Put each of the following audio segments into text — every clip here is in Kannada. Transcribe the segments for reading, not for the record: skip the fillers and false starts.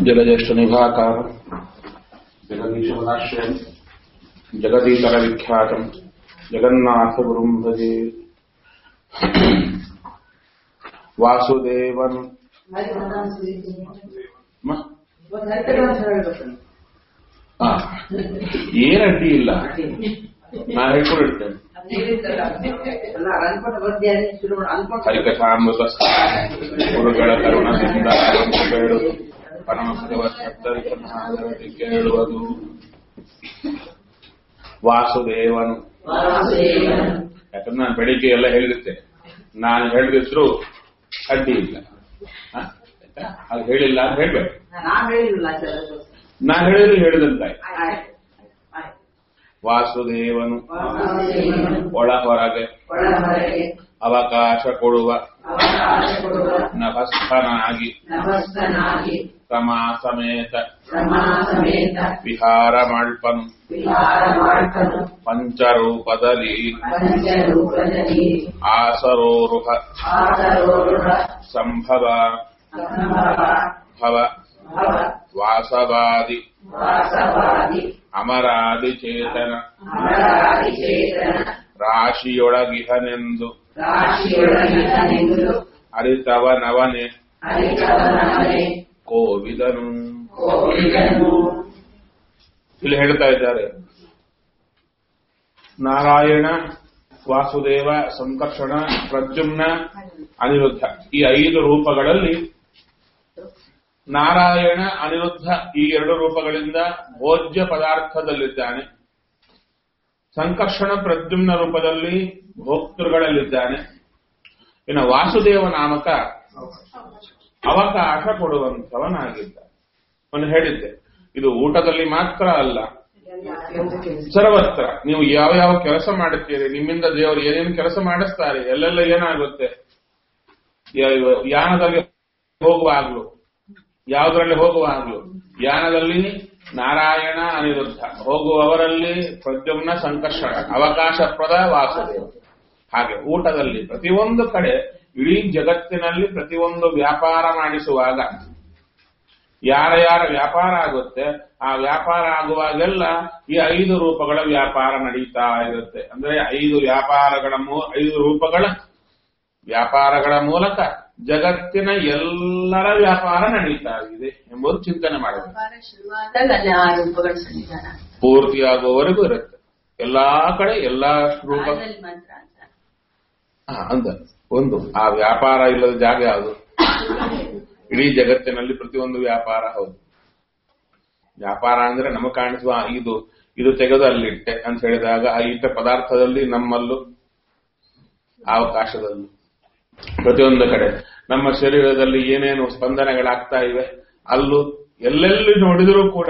ಜಲಜ್ಯೇಷ್ಠ ನಿಭಾಕಾರ ಜಗದೀಶಪದಾಶ್ರಯಂ ಜಗದೀತರ ವಿಖ್ಯಾತಂ ಜಗನ್ನಾಥ ಗುರುಂ ಭಜೆ. ವಾಸುದೇವನ್ ಏನಡ್ಡಿ ಇಲ್ಲ, ನಾ ಹೇಳ್ಕೊಂಡಿರ್ತೇನೆ. ಹರಿಕಥಾಮೃತ ಗುರುಗಳ ಕರುಣದಿಂದ ಪರಮಶಿವ ಕೇಳುವುದು. ವಾಸುದೇವನು, ಯಾಕಂದ್ರೆ ನಾನು ಬೆಳಿಗ್ಗೆ ಎಲ್ಲ ಹೇಳಿರ್ತೇನೆ, ನಾನು ಹೇಳಿದ್ರು ಅಡ್ಡಿ ಇಲ್ಲ. ಅದು ಹೇಳಿಲ್ಲ ಅಂತ ಹೇಳ್ಬೇಕು, ನಾ ಹೇಳಿದ್ರು ಹೇಳಿದಂತಾಯ್ತು. ವಾಸುದೇವನು ಒಳ ಹೊರಗೆ ಅವಕಾಶ ಕೊಡುವ ನಭಸ್ಥನಾಗಿ ಕ್ರಮಾ ಸಮೇತ ವಿಹಾರ ಮಾಡ್ಪನು ಪಂಚರೂಪದಲ್ಲಿ ಆಸರೋರುಹ ಸಂಭವ ಭವ ವಾಸವಾದಿ ಅಮರಾದಿ ಚೇತನ ರಾಶಿಯೊಳಗಿಹನೆಂದು ಅರಿತವನವನೆ ಕೋವಿದನು. ಇಲ್ಲಿ ಹೇಳ್ತಾ ಇದ್ದಾರೆ, ನಾರಾಯಣ, ವಾಸುದೇವ, ಸಂಕರ್ಷಣ, ಪ್ರದ್ಯುಮ್ನ, ಅನಿರುದ್ಧ ಈ 5 ರೂಪಗಳಲ್ಲಿ ನಾರಾಯಣ, ಅನಿರುದ್ಧ ಈ 2 ರೂಪಗಳಿಂದ ಭೋಜ್ಯ ಪದಾರ್ಥದಲ್ಲಿದ್ದಾನೆ. ಸಂಕರ್ಷಣ, ಪ್ರದ್ಯುಮ್ನ ರೂಪದಲ್ಲಿ ಭೋಕ್ತೃಗಳಲ್ಲಿದ್ದಾನೆ. ಇನ್ನು ವಾಸುದೇವ ನಾಮಕ ಅವಕಾಶ ಕೊಡುವಂಥವನಾಗಿದ್ದ. ಅವನು ಹೇಳಿದ್ದೆ, ಇದು ಊಟದಲ್ಲಿ ಮಾತ್ರ ಅಲ್ಲ, ಸರ್ವತ್ರ ನೀವು ಯಾವ ಯಾವ ಕೆಲಸ ಮಾಡುತ್ತೀರಿ, ನಿಮ್ಮಿಂದ ದೇವರು ಏನೇನು ಕೆಲಸ ಮಾಡಿಸ್ತಾರೆ, ಎಲ್ಲೆಲ್ಲ ಏನಾಗುತ್ತೆ, ಯಾನದಲ್ಲಿ ಹೋಗುವಾಗ್ಲು, ಯಾವುದರಲ್ಲಿ ಹೋಗುವಾಗ್ಲು, ಯಾನದಲ್ಲಿ ನಾರಾಯಣ, ಅನಿರುದ್ಧ, ಹೋಗುವವರಲ್ಲಿ ಪ್ರದ್ಯುಮ್ನ, ಸಂಕರ್ಷಣ, ಅವಕಾಶಪ್ರದ ವಾಸುದೇವ. ಹಾಗೆ ಊಟದಲ್ಲಿ ಪ್ರತಿಯೊಂದು ಕಡೆ, ಇಡೀ ಜಗತ್ತಿನಲ್ಲಿ ಪ್ರತಿಯೊಂದು ವ್ಯಾಪಾರ ಮಾಡಿಸುವಾಗ ಯಾರ ಯಾರ ವ್ಯಾಪಾರ ಆಗುತ್ತೆ, ಆ ವ್ಯಾಪಾರ ಆಗುವಾಗೆಲ್ಲ ಈ 5 ರೂಪಗಳ ವ್ಯಾಪಾರ ನಡೀತಾ ಇರುತ್ತೆ. ಅಂದ್ರೆ 5 ರೂಪಗಳ ವ್ಯಾಪಾರಗಳ ಮೂಲಕ ಜಗತ್ತಿನ ಎಲ್ಲರ ವ್ಯಾಪಾರ ನಡೀತಾ ಇದೆ ಎಂಬುದು ಚಿಂತನೆ ಮಾಡಬೇಕು. ಪೂರ್ತಿಯಾಗುವವರೆಗೂ ಇರುತ್ತೆ, ಎಲ್ಲಾ ಕಡೆ ಎಲ್ಲಾ ರೂಪ ಅಂತ ಒಂದು. ಆ ವ್ಯಾಪಾರ ಇಲ್ಲದ ಜಾಗ ಯಾವುದು? ಇಡೀ ಜಗತ್ತಿನಲ್ಲಿ ಪ್ರತಿಯೊಂದು ವ್ಯಾಪಾರ. ಹೌದು, ವ್ಯಾಪಾರ ಅಂದ್ರೆ ನಮಗೆ ಕಾಣಿಸುವ ಇದು ತೆಗೆದು ಅಲ್ಲಿಟ್ಟೆ ಅಂತ ಹೇಳಿದಾಗ ಆ ಇಟ್ಟ ಪದಾರ್ಥದಲ್ಲಿ, ನಮ್ಮಲ್ಲೂ, ಅವಕಾಶದಲ್ಲೂ, ಪ್ರತಿಯೊಂದು ಕಡೆ ನಮ್ಮ ಶರೀರದಲ್ಲಿ ಏನೇನು ಸ್ಪಂದನೆಗಳಾಗ್ತಾ ಇವೆ ಅಲ್ಲೂ, ಎಲ್ಲೆಲ್ಲಿ ನೋಡಿದರೂ ಕೂಡ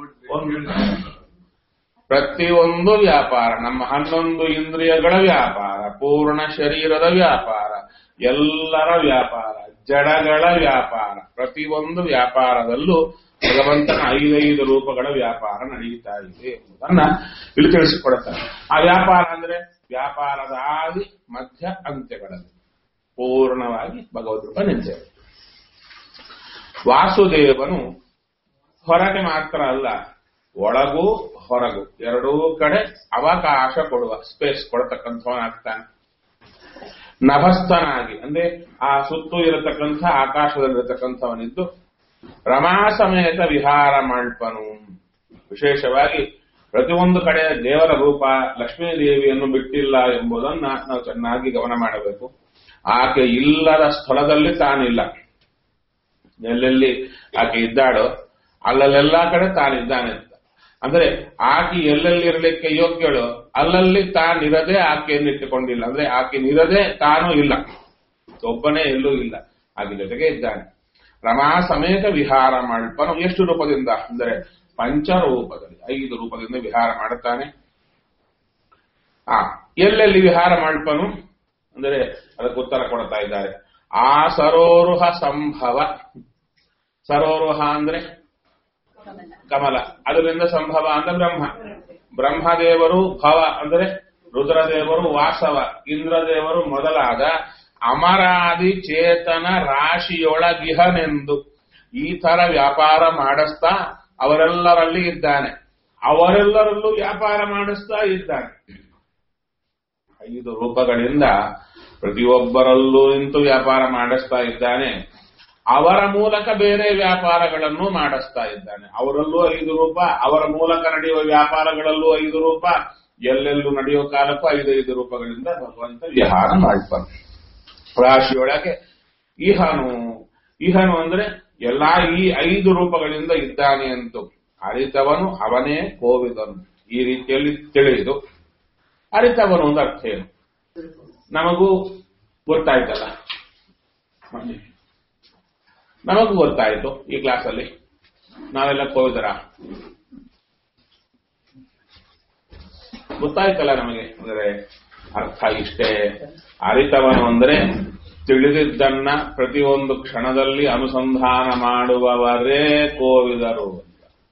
ಪ್ರತಿಯೊಂದು ವ್ಯಾಪಾರ. ನಮ್ಮ 11 ಇಂದ್ರಿಯಗಳ ವ್ಯಾಪಾರ, ಪೂರ್ಣ ಶರೀರದ ವ್ಯಾಪಾರ, ಎಲ್ಲರ ವ್ಯಾಪಾರ, ಜಡಗಳ ವ್ಯಾಪಾರ, ಪ್ರತಿಯೊಂದು ವ್ಯಾಪಾರದಲ್ಲೂ ಭಗವಂತನ 5 ರೂಪಗಳ ವ್ಯಾಪಾರ ನಡೆಯುತ್ತಾ ಇದೆ ಎಂಬುದನ್ನ ಇಲ್ಲಿ ತಿಳಿಸಿಕೊಡುತ್ತಾರೆ. ಆ ವ್ಯಾಪಾರ ಅಂದ್ರೆ ವ್ಯಾಪಾರದ ಆದಿ ಮಧ್ಯ ಅಂತ್ಯಗಳಲ್ಲಿ ಪೂರ್ಣವಾಗಿ ಭಗವದ್ರೂಪ ನಿಂತಿದೆ. ವಾಸುದೇವನು ಹೊರಗೆ ಮಾತ್ರ ಅಲ್ಲ, ಒಳಗೂ ಹೊರಗೂ ಎರಡೂ ಕಡೆ ಅವಕಾಶ ಕೊಡುವ, ಸ್ಪೇಸ್ ಕೊಡತಕ್ಕಂಥವನಾಗ್ತಾನೆ. ನಭಸ್ಥನಾಗಿ ಅಂದ್ರೆ ಆ ಸುತ್ತು ಇರತಕ್ಕಂಥ ಆಕಾಶದಲ್ಲಿರತಕ್ಕಂಥವನಿದ್ದು ರಮಾ ಸಮೇತ ವಿಹಾರ ಮಾಡ್ಪನು. ವಿಶೇಷವಾಗಿ ಪ್ರತಿಯೊಂದು ಕಡೆ ದೇವರ ರೂಪ ಲಕ್ಷ್ಮೀ ದೇವಿಯನ್ನು ಬಿಟ್ಟಿಲ್ಲ ಎಂಬುದನ್ನ ನಾವು ಚೆನ್ನಾಗಿ ಗಮನ ಮಾಡಬೇಕು. ಆಕೆ ಇಲ್ಲದ ಸ್ಥಳದಲ್ಲಿ ತಾನಿಲ್ಲ. ಎಲ್ಲೆಲ್ಲಿ ಆಕೆ ಇದ್ದಾಳೋ ಅಲ್ಲಲ್ಲೆಲ್ಲಾ ಕಡೆ ತಾನಿದ್ದಾನೆ. ಅಂದ್ರೆ ಆಕೆ ಎಲ್ಲೆಲ್ಲಿ ಇರಲಿಕ್ಕೆ ಯೋಗ್ಯಳೋ ಅಲ್ಲಲ್ಲಿ ತಾನಿರದೆ ಆಕೆಯನ್ನಿಟ್ಟುಕೊಂಡಿಲ್ಲ. ಅಂದ್ರೆ ಆಕೆನಿರದೆ ತಾನೂ ಇಲ್ಲ, ಒಬ್ಬನೇ ಎಲ್ಲೂ ಇಲ್ಲ, ಆಕೆ ಜೊತೆಗೆ ಇದ್ದಾನೆ. ರಮಾ ಸಮೇತ ವಿಹಾರ ಮಾಡ್ಪನು. ಎಷ್ಟು ರೂಪದಿಂದ ಅಂದರೆ ಪಂಚರೂಪದಲ್ಲಿ 5 ರೂಪದಿಂದ ವಿಹಾರ ಮಾಡುತ್ತಾನೆ. ಎಲ್ಲೆಲ್ಲಿ ವಿಹಾರ ಮಾಡ್ಪನು ಅಂದರೆ ಅದಕ್ಕೆ ಉತ್ತರ ಕೊಡ್ತಾ ಇದ್ದಾರೆ. ಆ ಸರೋರುಹ ಸಂಭವ. ಸರೋರುಹ ಅಂದ್ರೆ ಕಮಲ, ಅದರಿಂದ ಸಂಭವ ಅಂದ್ರೆ ಬ್ರಹ್ಮ. ಬ್ರಹ್ಮದೇವರು ಭವ ಅಂದರೆ ರುದ್ರದೇವರು ವಾಸವ, ಇಂದ್ರದೇವರು ಮೊದಲಾದ ಅಮರಾದಿ ಚೇತನ ರಾಶಿಯೊಳಗಿಹನೆಂದು ಈ ತರ ವ್ಯಾಪಾರ ಮಾಡಿಸ್ತಾ ಅವರೆಲ್ಲರಲ್ಲಿ ಇದ್ದಾನೆ, ಅವರೆಲ್ಲರಲ್ಲೂ ವ್ಯಾಪಾರ ಮಾಡಿಸ್ತಾ ಇದ್ದಾನೆ. 5 ರೂಪಗಳಿಂದ ಪ್ರತಿಯೊಬ್ಬರಲ್ಲೂ ನಿಂತು ವ್ಯಾಪಾರ ಮಾಡಿಸ್ತಾ ಇದ್ದಾನೆ. ಅವರ ಮೂಲಕ ಬೇರೆ ವ್ಯಾಪಾರಗಳನ್ನು ಮಾಡಿಸ್ತಾ ಇದ್ದಾನೆ. ಅವರಲ್ಲೂ 5 ರೂಪ, ಅವರ ಮೂಲಕ ನಡೆಯುವ ವ್ಯಾಪಾರಗಳಲ್ಲೂ 5 ರೂಪ, ಎಲ್ಲೆಲ್ಲೂ ನಡೆಯುವ ಕಾಲಕ್ಕೂ 5 ರೂಪಗಳಿಂದ ಭಗವಂತ ವಿಹಾರ ಮಾಡ್ತಾನೆ. ರಾಶಿಯೊಳಗೆ ಇಹನು ಅಂದ್ರೆ ಎಲ್ಲಾ ಈ 5 ರೂಪಗಳಿಂದ ಇದ್ದಾನೆ ಅಂತೂ ಅರಿತವನು ಅವನೇ ಕೋವಿದನು. ಈ ರೀತಿಯಲ್ಲಿ ತಿಳಿದು ಅರಿತವನು ಒಂದು ಅರ್ಥ ಏನು ನಮಗೂ ಗೊತ್ತಾಯ್ತಲ್ಲ, ನಮಗೂ ಗೊತ್ತಾಯ್ತು. ಈ ಕ್ಲಾಸಲ್ಲಿ ನಾವೆಲ್ಲ ಕೋವಿದರ ಗೊತ್ತಾಯ್ತಲ್ಲ ನಮಗೆ. ಅಂದ್ರೆ ಅರ್ಥ ಇಷ್ಟೇ, ಅರಿತವನು ಅಂದ್ರೆ ತಿಳಿದಿದ್ದನ್ನ ಪ್ರತಿಯೊಂದು ಕ್ಷಣದಲ್ಲಿ ಅನುಸಂಧಾನ ಮಾಡುವವರೇ ಕೋವಿದರು ಅಂತ.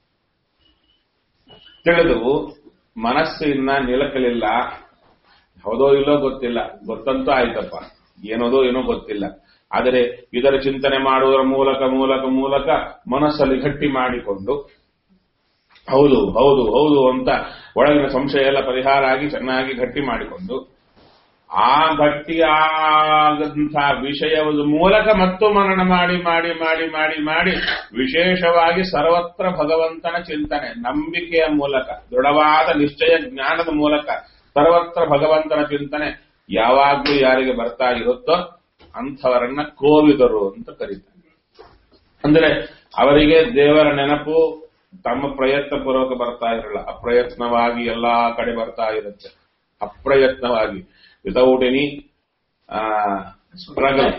ತಿಳಿದು ಮನಸ್ಸು ಇನ್ನ ನಿಲಕಲಿಲ್ಲ, ಹೌದೋ ಇಲ್ಲೋ ಗೊತ್ತಿಲ್ಲ, ಗೊತ್ತಂತೂ ಆಯ್ತಪ್ಪ, ಏನೋದೋ ಏನೋ ಗೊತ್ತಿಲ್ಲ. ಆದರೆ ಇದರ ಚಿಂತನೆ ಮಾಡುವುದರ ಮೂಲಕ ಮನಸ್ಸಲ್ಲಿ ಗಟ್ಟಿ ಮಾಡಿಕೊಂಡು ಹೌದು ಹೌದು ಹೌದು ಅಂತ ಒಳಗಿನ ಸಂಶಯ ಎಲ್ಲ ಪರಿಹಾರ ಆಗಿ ಚೆನ್ನಾಗಿ ಗಟ್ಟಿ ಮಾಡಿಕೊಂಡು ಆ ಗಟ್ಟಿಯಾದಂಥ ವಿಷಯದ ಮೂಲಕ ಮತ್ತು ಮನನ ಮಾಡಿ ಮಾಡಿ ಮಾಡಿ ಮಾಡಿ ಮಾಡಿ ವಿಶೇಷವಾಗಿ ಸರ್ವತ್ರ ಭಗವಂತನ ಚಿಂತನೆ, ನಂಬಿಕೆಯ ಮೂಲಕ, ದೃಢವಾದ ನಿಶ್ಚಯ ಜ್ಞಾನದ ಮೂಲಕ ಸರ್ವತ್ರ ಭಗವಂತನ ಚಿಂತನೆ ಯಾವಾಗ್ಲೂ ಯಾರಿಗೆ ಬರ್ತಾ ಇರುತ್ತೋ ಅಂಥವರನ್ನ ಕೋವಿದರು ಅಂತ ಕರೀತಾರೆ. ಅಂದ್ರೆ ಅವರಿಗೆ ದೇವರ ನೆನಪು ತಮ್ಮ ಪ್ರಯತ್ನ ಪೂರ್ವಕ ಬರ್ತಾ ಇರಲ್ಲ, ಅಪ್ರಯತ್ನವಾಗಿ ಎಲ್ಲಾ ಕಡೆ ಬರ್ತಾ ಇರುತ್ತೆ. ಅಪ್ರಯತ್ನವಾಗಿ without any struggle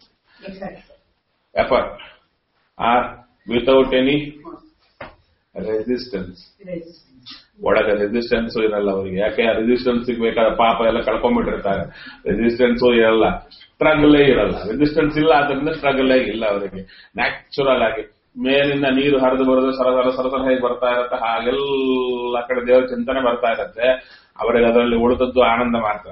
effort or without any resistance. ಒಳಗೆ ರೆಸಿಸ್ಟೆನ್ಸ್ ಇರಲ್ಲ ಅವರಿಗೆ. ಯಾಕೆ ರೆಸಿಸ್ಟೆನ್ಸ್ ಬೇಕಾದ ಪಾಪ ಎಲ್ಲ ಕಳ್ಕೊಂಡ್ಬಿಟ್ಟಿರ್ತಾರೆ. ರೆಸಿಸ್ಟೆನ್ಸು ಇರಲ್ಲ, ಸ್ಟ್ರಗಲೇ ಇರಲ್ಲ. ರೆಸಿಸ್ಟೆನ್ಸ್ ಇಲ್ಲ, ಅದರಿಂದ ಸ್ಟ್ರಗಲೇ ಇಲ್ಲ ಅವರಿಗೆ. ನ್ಯಾಚುರಲ್ ಆಗಿ ಮೇಲಿಂದ ನೀರು ಹರಿದು ಬರೋದು ಸರಸರ ಹೇಗೆ ಬರ್ತಾ ಇರುತ್ತೆ ಹಾಗೆಲ್ಲ ಕಡೆ ದೇವರ ಚಿಂತನೆ ಬರ್ತಾ ಇರುತ್ತೆ. ಅವರಿಗೆ ಅದರಲ್ಲಿ ಉಳಿದದ್ದು ಆನಂದ ಮಾತ್ರ.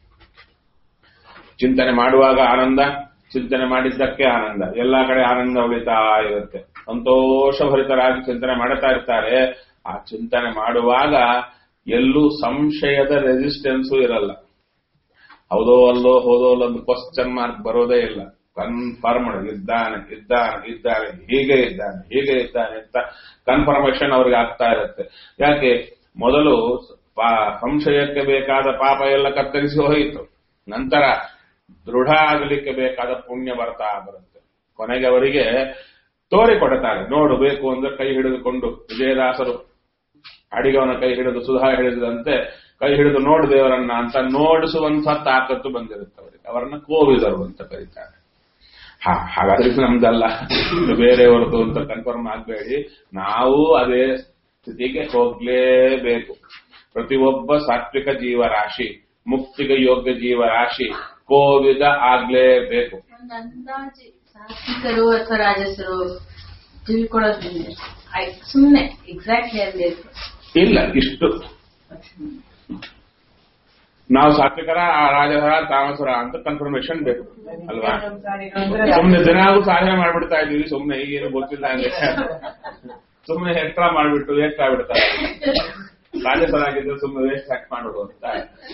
ಚಿಂತನೆ ಮಾಡುವಾಗ ಆನಂದ, ಚಿಂತನೆ ಮಾಡಿದ್ದಕ್ಕೆ ಆನಂದ, ಎಲ್ಲಾ ಕಡೆ ಆನಂದ ಉಳಿತಾ ಇರುತ್ತೆ. ಸಂತೋಷಭರಿತರಾಗಿ ಚಿಂತನೆ ಮಾಡುತ್ತಾ ಇರ್ತಾರೆ. ಆ ಚಿಂತನೆ ಮಾಡುವಾಗ ಎಲ್ಲೂ ಸಂಶಯದ ರೆಸಿಸ್ಟೆನ್ಸು ಇರಲ್ಲ. ಹೌದೋ ಅಲ್ಲೋ ಹೋದೋ ಅಲ್ಲೊಂದು ಕ್ವಶ್ಚನ್ ಮಾರ್ಕ್ ಬರೋದೇ ಇಲ್ಲ. ಕನ್ಫರ್ಮ್ ಇದ್ದಾನೆ ಇದ್ದಾನೆ ಇದ್ದಾನೆ ಹೀಗೆ ಇದ್ದಾನೆ ಅಂತ ಕನ್ಫರ್ಮೇಶನ್ ಅವ್ರಿಗೆ ಆಗ್ತಾ ಇರುತ್ತೆ. ಯಾಕೆ ಮೊದಲು ಸಂಶಯಕ್ಕೆ ಬೇಕಾದ ಪಾಪ ಎಲ್ಲ ಕತ್ತರಿಸಿ ಹೋಯಿತು, ನಂತರ ದೃಢ ಆಗಲಿಕ್ಕೆ ಬೇಕಾದ ಪುಣ್ಯ ಬರ್ತಾ ಬರುತ್ತೆ. ಕೊನೆಗೆ ಅವರಿಗೆ ತೋರಿಕೊಡುತ್ತಾರೆ. ನೋಡು ಬೇಕು ಅಂದ್ರೆ ಕೈ ಹಿಡಿದುಕೊಂಡು ವಿಜಯದಾಸರು ಅಡಿಗವನ ಕೈ ಹಿಡಿದು ಸುಧಾ ಹಿಡಿದಂತೆ ಕೈ ಹಿಡಿದು ನೋಡು ದೇವರನ್ನ ಅಂತ ನೋಡಿಸುವಂತ ತಾಕತ್ತು ಬಂದಿರುತ್ತೆ ಅವರಿಗೆ. ಅವರನ್ನ ಕೋವಿದರು ಅಂತ ಕರೀತಾರೆ. ಹಾಗಾದ್ರೆ ನಮ್ದಲ್ಲ, ಬೇರೆಯವರದು ಅಂತ ಕನ್ಫರ್ಮ್ ಆಗಬೇಡಿ. ನಾವು ಅದೇ ಸ್ಥಿತಿಗೆ ಹೋಗ್ಲೇಬೇಕು. ಪ್ರತಿಯೊಬ್ಬ ಸಾತ್ವಿಕ ಜೀವರಾಶಿ, ಮುಕ್ತಿಗೆ ಯೋಗ್ಯ ಜೀವರಾಶಿ ಕೋವಿದ ಆಗ್ಲೇಬೇಕು. ಸಾತ್ವಿಕರು ಅಥವಾ ರಾಜಸರು ತಿಳ್ಕೊಳ್ಳೋದ್ರಿಂದ ಸುಮ್ಮನೆ ಎಕ್ಸಾಕ್ಟ್ಲಿ ಅಲ್ಲಿ ಇಲ್ಲ. ಇಷ್ಟು ನಾವು ಸಾತ್ವಿಕರ, ರಾಜಸರ, ತಾಮಸರ ಅಂತ ಕನ್ಫರ್ಮೇಶನ್ ಬೇಕು ಅಲ್ವಾ? ಸುಮ್ನೆ ದಿನಾಗೂ ಸಾಧನೆ ಮಾಡ್ಬಿಡ್ತಾ ಇದೀವಿ, ಸುಮ್ನೆ ಈಗೇನು ಗೊತ್ತಿಲ್ಲ ಅಂದ್ರೆ ಸುಮ್ನೆ ಎಕ್ಸ್ಟ್ರಾ ಮಾಡ್ಬಿಟ್ಟು ವೇಸ್ಟ್ ಆಗ್ಬಿಡ್ತಾರೆ. ರಾಜಸರಾಗಿದ್ರೆ ಸುಮ್ಮನೆ ವೇಸ್ಟ್ ಹ್ಯಾಕ್ ಮಾಡೋದು ಅಂತ.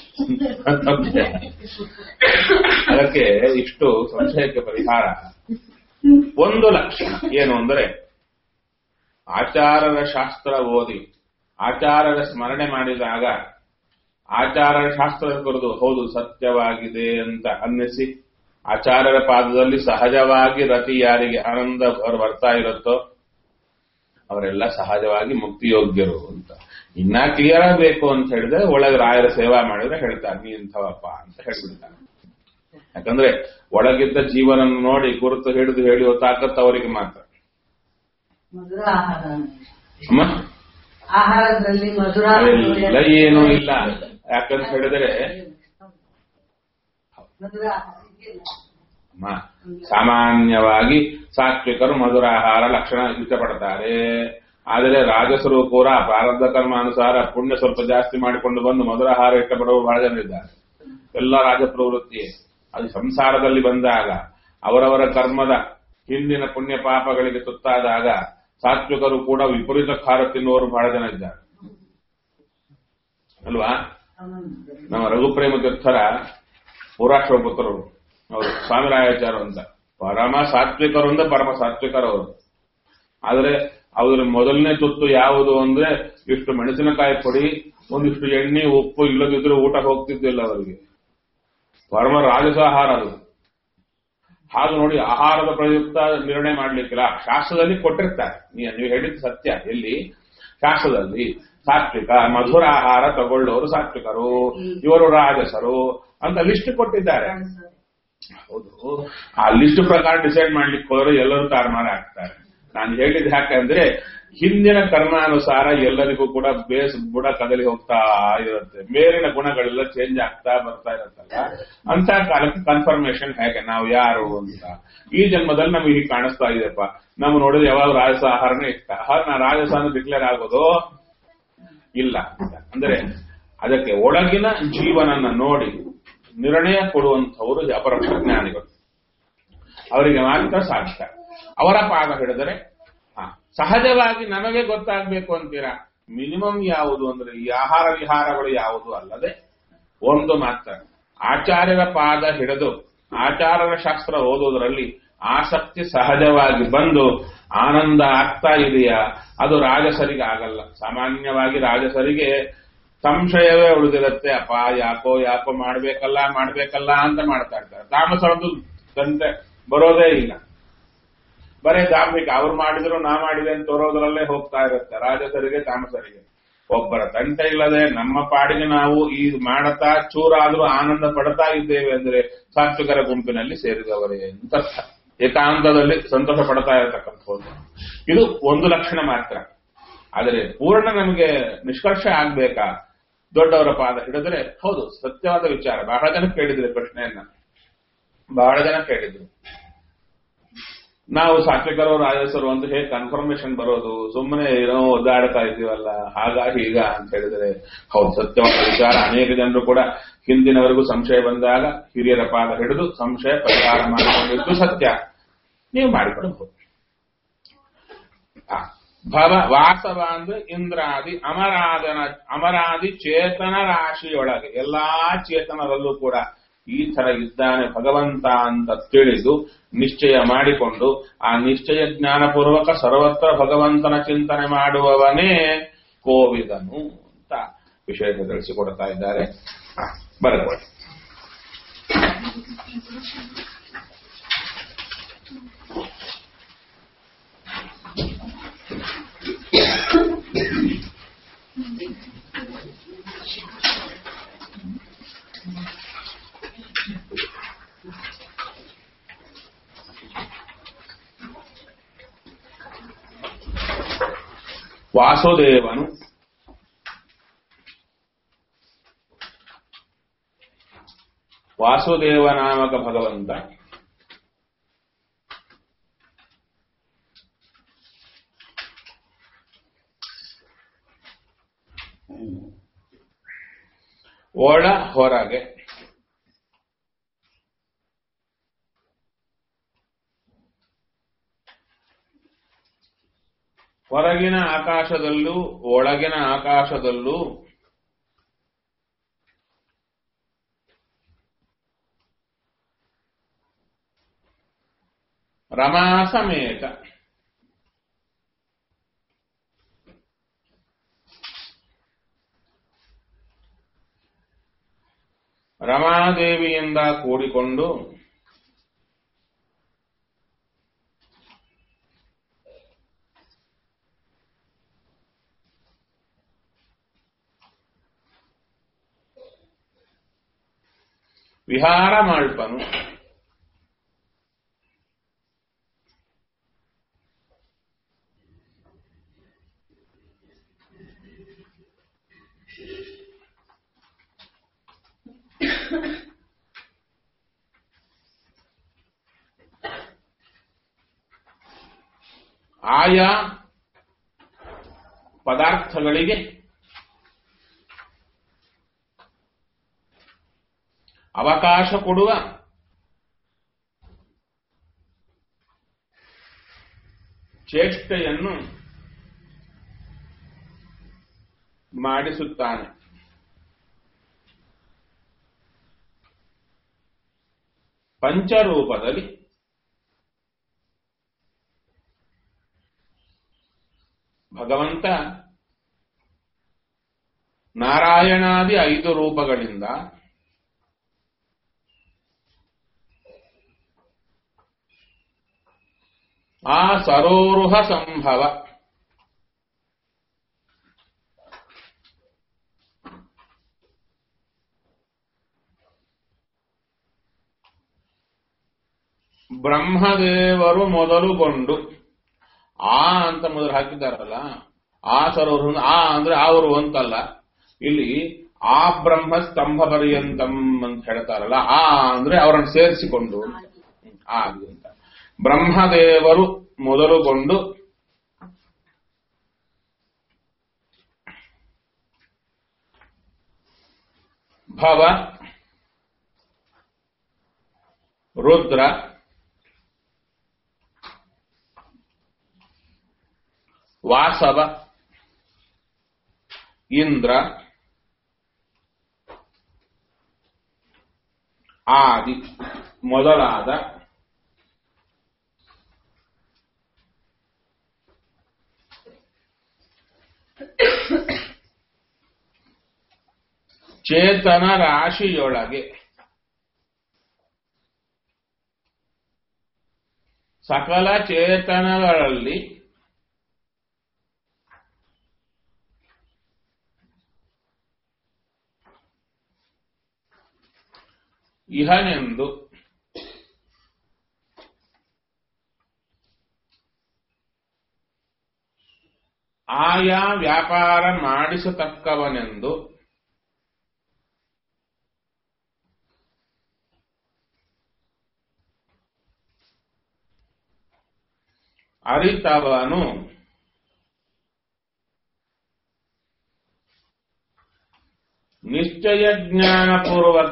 ಅದಕ್ಕೆ ಇಷ್ಟು ಸಂಶಯಕ್ಕೆ ಪರಿಹಾರ. ಒಂದು ಲಕ್ಷಣ ಏನು ಅಂದರೆ ಆಚಾರರ ಶಾಸ್ತ್ರ ಓದಿ ಆಚಾರರ ಸ್ಮರಣೆ ಮಾಡಿದಾಗ ಆಚಾರರ ಶಾಸ್ತ್ರದ ಕುರಿತು ಹೌದು ಸತ್ಯವಾಗಿದೆ ಅಂತ ಅನ್ನಿಸಿ ಆಚಾರ್ಯರ ಪಾದದಲ್ಲಿ ಸಹಜವಾಗಿ ರತಿ ಯಾರಿಗೆ ಆನಂದ ಬರ್ತಾ ಇರುತ್ತೋ ಅವರೆಲ್ಲ ಸಹಜವಾಗಿ ಮುಕ್ತಿಯೋಗ್ಯರು ಅಂತ. ಇನ್ನ ಕ್ಲಿಯರ್ ಆಗಬೇಕು ಅಂತ ಹೇಳಿದ್ರೆ ಒಳಗೆ ರಾಯರ ಸೇವಾ ಮಾಡಿದ್ರೆ ಹೇಳ್ತಾರೆ ನೀ ಇಂಥವಪ್ಪ ಅಂತ ಹೇಳ್ಬಿಡ್ತಾರೆ. ಯಾಕಂದ್ರೆ ಒಳಗಿದ್ದ ಜೀವನ ನೋಡಿ ಗುರುತು ಹಿಡಿದು ಹೇಳುವ ತಾಕತ್ತು ಅವರಿಗೆ ಮಾತ್ರ. ಮಧುರ ಆಹಾರದಲ್ಲಿ ಮಧುರ ಎಲ್ಲ ಏನೂ ಇಲ್ಲ. ಯಾಕಂತ ಹೇಳಿದ್ರೆ ಸಾಮಾನ್ಯವಾಗಿ ಸಾತ್ವಿಕರು ಮಧುರ ಆಹಾರ ಲಕ್ಷಣ ಇಷ್ಟಪಡ್ತಾರೆ. ಆದರೆ ರಾಜಸರು ಕೂಡ ಪ್ರಾರಬ್ಧ ಕರ್ಮಾನುಸಾರ ಪುಣ್ಯ ಸ್ವಲ್ಪ ಜಾಸ್ತಿ ಮಾಡಿಕೊಂಡು ಬಂದು ಮಧುರ ಆಹಾರ ಇಷ್ಟಪಡುವ ಬಹಳ ಜನ ಇದ್ದಾರೆ. ಎಲ್ಲ ರಾಜ ಪ್ರವೃತ್ತಿ. ಅದು ಸಂಸಾರದಲ್ಲಿ ಬಂದಾಗ ಅವರವರ ಕರ್ಮದ ಹಿಂದಿನ ಪುಣ್ಯ ಪಾಪಗಳಿಗೆ ತುತ್ತಾದಾಗ ಸಾತ್ವಿಕರು ಕೂಡ ವಿಪರೀತ ಖಾರ ತಿನ್ನುವವರು ಬಹಳ ಜನ ಇದ್ದಾರೆ ಅಲ್ವಾ. ನಮ್ಮ ರಘುಪ್ರೇಮ ತೀರ್ಥರ ಪೌರಾಷ್ಟ್ರ ಪುತ್ರರು ಅವರು ಸ್ವಾಮಿರಾಯಾಚಾರ್ಯ ಅಂತ ಪರಮ ಸಾತ್ವಿಕರು ಅಂದ್ರೆ ಪರಮ ಸಾತ್ವಿಕರವರು. ಆದ್ರೆ ಅವ್ರ ಮೊದಲನೇ ತುತ್ತು ಯಾವುದು ಅಂದ್ರೆ ಇಷ್ಟು ಮೆಣಸಿನಕಾಯಿ ಪುಡಿ, ಒಂದಿಷ್ಟು ಎಣ್ಣೆ, ಉಪ್ಪು ಇಲ್ಲದಿದ್ರು ಊಟ ಹೋಗ್ತಿದ್ದಿಲ್ಲ ಅವರಿಗೆ. ಪರಮ ರಾಜಸಾಹಾರ ಅದು. ಹಾಗೆ ನೋಡಿ ಆಹಾರದ ಪ್ರಯುಕ್ತ ನಿರ್ಣಯ ಮಾಡ್ಲಿಕ್ಕಿಲ್ಲ, ಶಾಸ್ತ್ರದಲ್ಲಿ ಕೊಟ್ಟಿರ್ತಾರೆ. ನೀವು ಹೇಳಿದ್ದು ಸತ್ಯ. ಎಲ್ಲಿ ಶಾಸ್ತ್ರದಲ್ಲಿ ಸಾತ್ವಿಕ ಮಧುರ ಆಹಾರ ತಗೊಳ್ಳೋರು ಸಾತ್ವಿಕರು, ಇವರು ರಾಜಸರು ಅಂತ ಲಿಸ್ಟ್ ಕೊಟ್ಟಿದ್ದಾರೆ. ಹೌದು, ಆ ಲಿಸ್ಟ್ ಪ್ರಕಾರ ಡಿಸೈಡ್ ಮಾಡ್ಲಿಕ್ಕೆ ಹೋದ್ರೆ ಎಲ್ಲರೂ ತಾರಮಾರ ಆಗ್ತಾರೆ. ನಾನು ಹೇಳಿದ್ದು ಯಾಕಂದ್ರೆ ಹಿಂದಿನ ಕರ್ಮಾನುಸಾರ ಎಲ್ಲರಿಗೂ ಕೂಡ ಬೇಸ್ ಬುಡ ಕದಲಿ ಹೋಗ್ತಾ ಇರುತ್ತೆ, ಮೇಲಿನ ಗುಣಗಳೆಲ್ಲ ಚೇಂಜ್ ಆಗ್ತಾ ಬರ್ತಾ ಇರುತ್ತಲ್ಲ. ಅಂತ ಕಾಲಕ್ಕೆ ಕನ್ಫರ್ಮೇಶನ್ ಹೇಗೆ ನಾವು ಯಾರು ಅಂತ ಈ ಜನ್ಮದಲ್ಲಿ ನಮಗೆ ಹೀಗೆ ಕಾಣಿಸ್ತಾ ಇದೆಯಪ್ಪ. ನಾವು ನೋಡಿದ್ರೆ ಯಾವಾಗ ರಾಜಸ ಆಹಾರನೇ ಇಷ್ಟ, ನಾ ರಾಜಸ ಅಂತ ಡಿಕ್ಲೇರ್ ಆಗೋದು ಇಲ್ಲ. ಅಂದ್ರೆ ಅದಕ್ಕೆ ಒಳಗಿನ ಜೀವನನ್ನ ನೋಡಿ ನಿರ್ಣಯ ಕೊಡುವಂಥವರು ಅಪರೋಕ್ಷ ಜ್ಞಾನಿಗಳು. ಅವರಿಗೆ ಮಾತ್ರ ಸಾಧ್ಯ. ಅವರ ಪಾದ ಹಿಡಿದರೆ ಸಹಜವಾಗಿ ನಮಗೆ ಗೊತ್ತಾಗಬೇಕು ಅಂತೀರಾ. ಮಿನಿಮಮ್ ಯಾವುದು ಅಂದ್ರೆ ಈ ಆಹಾರ ವಿಹಾರಗಳು ಯಾವುದು ಅಲ್ಲದೆ ಒಂದು ಮಾತ್ರ, ಆಚಾರ್ಯರ ಪಾದ ಹಿಡಿದು ಆಚಾರ್ಯರ ಶಾಸ್ತ್ರ ಓದುವುದರಲ್ಲಿ ಆಸಕ್ತಿ ಸಹಜವಾಗಿ ಬಂದು ಆನಂದ ಆಗ್ತಾ ಇದೆಯಾ, ಅದು ರಾಜಸರಿಗೆ ಆಗಲ್ಲ. ಸಾಮಾನ್ಯವಾಗಿ ರಾಜಸರಿಗೆ ಸಂಶಯವೇ ಉಳಿದಿರುತ್ತೆ. ಅಪ್ಪ ಯಾಕೋ ಮಾಡ್ಬೇಕಲ್ಲ ಅಂತ ಮಾಡ್ತಾ ಇರ್ತಾರೆ. ತಾಮಸರದ್ದು ತಂತೆ ಬರೋದೇ ಇಲ್ಲ. ಬರೇ ಧಾರ್ಮಿಕ ಅವ್ರು ಮಾಡಿದ್ರು ನಾ ಮಾಡಿದೆ ಅಂತ ತೋರೋದ್ರಲ್ಲೇ ಹೋಗ್ತಾ ಇರುತ್ತೆ ರಾಜಸರಿಗೆ ತಾಮಸರಿಗೆ. ಒಬ್ಬರ ತಂಟೆ ಇಲ್ಲದೆ ನಮ್ಮ ಪಾಡಿಗೆ ನಾವು ಈ ಮಾಡತಾ ಚೂರಾದ್ರೂ ಆನಂದ ಪಡ್ತಾ ಇದ್ದೇವೆ ಅಂದ್ರೆ ಸಾತ್ವಿಕರ ಗುಂಪಿನಲ್ಲಿ ಸೇರಿದವರೇ ಅಂತ ಅರ್ಥ. ಏಕಾಂತದಲ್ಲಿ ಸಂತೋಷ ಪಡ್ತಾ ಇರತಕ್ಕಂಥದ್ದು ಇದು ಒಂದು ಲಕ್ಷಣ ಮಾತ್ರ. ಆದರೆ ಪೂರ್ಣ ನಮಗೆ ನಿಷ್ಕರ್ಷ ಆಗ್ಬೇಕಾ, ದೊಡ್ಡವರ ಪಾದ ಹಿಡಿದ್ರೆ ಹೌದು ಸತ್ಯವಾದ ವಿಚಾರ. ಬಹಳ ಜನ ಕೇಳಿದ್ರು ಪ್ರಶ್ನೆಯನ್ನ, ಬಹಳ ಜನ ಕೇಳಿದ್ರು, ನಾವು ಸಾತ್ವಿಕರು ರಾಜಸರು ಅಂತ ಹೇಗೆ ಕನ್ಫರ್ಮೇಶನ್ ಬರೋದು, ಸುಮ್ಮನೆ ಏನೋ ಒದ್ದಾಡ್ತಾ ಇದೀವಲ್ಲ ಹೀಗ ಅಂತ ಹೇಳಿದ್ರೆ ಹೌದು ಸತ್ಯವಾದ ವಿಚಾರ. ಅನೇಕ ಜನರು ಕೂಡ ಹಿಂದಿನವರೆಗೂ ಸಂಶಯ ಬಂದಾಗ ಹಿರಿಯರ ಪಾದ ಹಿಡಿದು ಸಂಶಯ ಪರಿಹಾರ ಮಾಡಿಕೊಂಡಿದ್ದು ಸತ್ಯ. ನೀವು ಮಾಡಿಕೊಡಬಹುದು. ವಾಸವ ಅಂದ್ರೆ ಇಂದ್ರಾದಿ ಅಮರಾದಿ ಚೇತನ ರಾಶಿಯೊಳಗೆ ಎಲ್ಲಾ ಚೇತನರಲ್ಲೂ ಕೂಡ ಈ ತರ ಇದ್ದಾನೆ ಭಗವಂತ ಅಂತ ತಿಳಿದು ನಿಶ್ಚಯ ಮಾಡಿಕೊಂಡು ಆ ನಿಶ್ಚಯ ಜ್ಞಾನಪೂರ್ವಕ ಸರ್ವತ್ರ ಭಗವಂತನ ಚಿಂತನೆ ಮಾಡುವವನೇ ಕೋವಿದನು ಅಂತ ವಿಷಯ ತಿಳಿಸಿಕೊಡ್ತಾ ಇದ್ದಾರೆ. ಬರಬಹುದು. ವಾಸುದೇವನು ವಾಸುದೇವನಾಮಕ ಭಗವಂತ ಒಳ ಹೊರಗೆ ಹೊರಗಿನ ಆಕಾಶದಲ್ಲೂ ಒಳಗಿನ ಆಕಾಶದಲ್ಲೂ ರಮಾ ಸಮೇತ ರಮಾದೇವಿಯಿಂದ ಕೂಡಿಕೊಂಡು ವಿಹಾರ ಮಾಡ್ಪನು. ಆಯಾ ಪದಾರ್ಥಗಳಿಗೆ ಅವಕಾಶ ಕೊಡುವ ಚೇಷ್ಟೆಯನ್ನು ಮಾಡಿಸುತ್ತಾನೆ. ಪಂಚರೂಪದಲ್ಲಿ ಭಗವಂತ ನಾರಾಯಣಾದಿ 5 ರೂಪಗಳಿಂದ ಆ ಸರೋರುಹ ಸಂಭವ ಬ್ರಹ್ಮದೇವರು ಮೊದಲುಗೊಂಡು ಆ ಅಂತ ಮೊದಲು ಹಾಕಿದ್ದಾರಲ್ಲ, ಆ ಸರೋರು ಆ ಅಂದ್ರೆ ಅವರು ಅಂತಲ್ಲ, ಇಲ್ಲಿ ಆ ಬ್ರಹ್ಮ ಸ್ತಂಭ ಪರ್ಯಂತಂ ಅಂತ ಹೇಳ್ತಾರಲ್ಲ, ಆ ಅಂದ್ರೆ ಅವರನ್ನು ಸೇರಿಸಿಕೊಂಡು ಆಗಿ ಅಂತ. ಬ್ರಹ್ಮದೇವರು ಮೊದಲುಗೊಂಡು ಭವ, ರುದ್ರ, ವಾಸವ, ಇಂದ್ರ, ಆದಿ ಮೊದಲಾದ ಚೇತನ ರಾಶಿಯೊಳಗೆ ಸಕಲ ಚೇತನಗಳಲ್ಲಿ ಇಹನೆಂದು ಆಯಾ ವ್ಯಾಪಾರ ಮಾಡಿಸತಕ್ಕವನೆಂದು ಅರಿತವನು ನಿಶ್ಚಯ ಜ್ಞಾನಪೂರ್ವಕ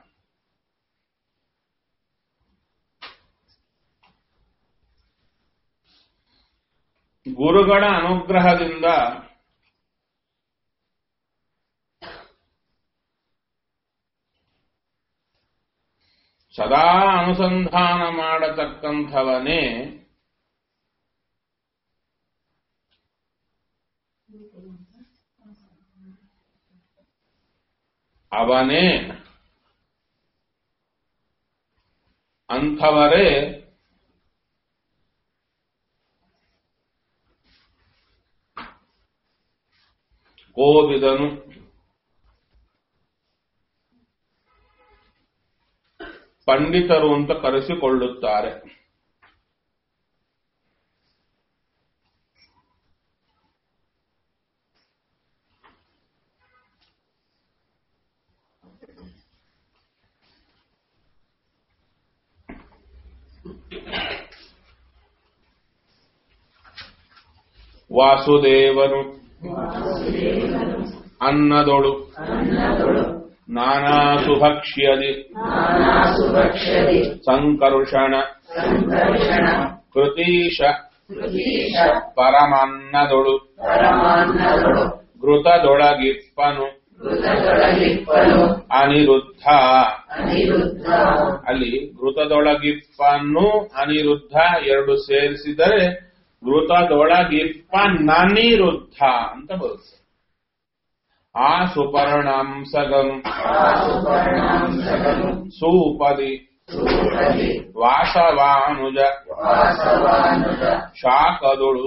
ಗುರುಗಳ ಅನುಗ್ರಹದಿಂದ ಸದಾ ಅನುಸಂಧಾನ ಮಾಡತಕ್ಕಂಥವನೇ ಅವನೇ, ಅಂಥವರೇ ಕೋವಿದನು. ಪಂಡಿತರು ಅಂತ ಕರೆಸಿಕೊಳ್ಳುತ್ತಾರೆ. ವಾಸುದೇವನು ಅನ್ನದೊಳು ನಾನಾ ಸುಭಕ್ಷ್ಯದಿ ಸಂಕರುಷಣ ಕೃತೀಶ ಪರಮನ್ನದೊಳು ಘೃತದೊಳಗಿಪ್ಪನು ಅನಿರುದ್ಧ. ಅಲ್ಲಿ ಘೃತದೊಳಗಿಪ್ಪನು ಅನಿರುದ್ಧ ಎರಡು ಸೇರಿಸಿದರೆ ಘೃತದೊಳಗಿಪ್ಪನನಿರುದ್ಧ ಅಂತ ಬರುತ್ತೆ. ಆ ಸುಪರ್ಣಾಂಸಗನು ಸೂಪದಿ ವಾಸವಾನುಜ ಶಾಖದೊಳು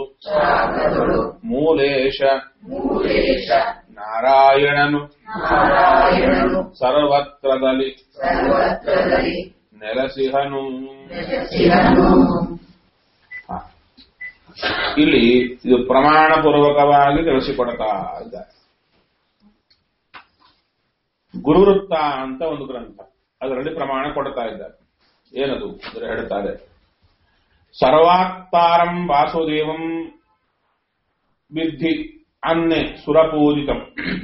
ಮೂಲೇಶ ನಾರಾಯಣನು ಸರ್ವತ್ರದಲ್ಲಿ ನೆಲೆಸಿಹನು. ಇಲ್ಲಿ ಇದು ಪ್ರಮಾಣಪೂರ್ವಕವಾಗಿ ತಿಳಿಸಿಕೊಡ್ತಾ ಇದ್ದಾರೆ. ಗುರುವೃತ್ತ ಅಂತ ಒಂದು ಗ್ರಂಥ, ಅದರಲ್ಲಿ ಪ್ರಮಾಣ ಕೊಡ್ತಾ ಇದ್ದಾರೆ. ಏನದು ಅಂದ್ರೆ ಹೇಳ್ತಾರೆ, ಸರ್ವಾಕ್ತಾರಂ ವಾಸುದೇವಂ ವಿದ್ಧಿ ಅನ್ನೆ ಸುರಪೂಜಿತಂ.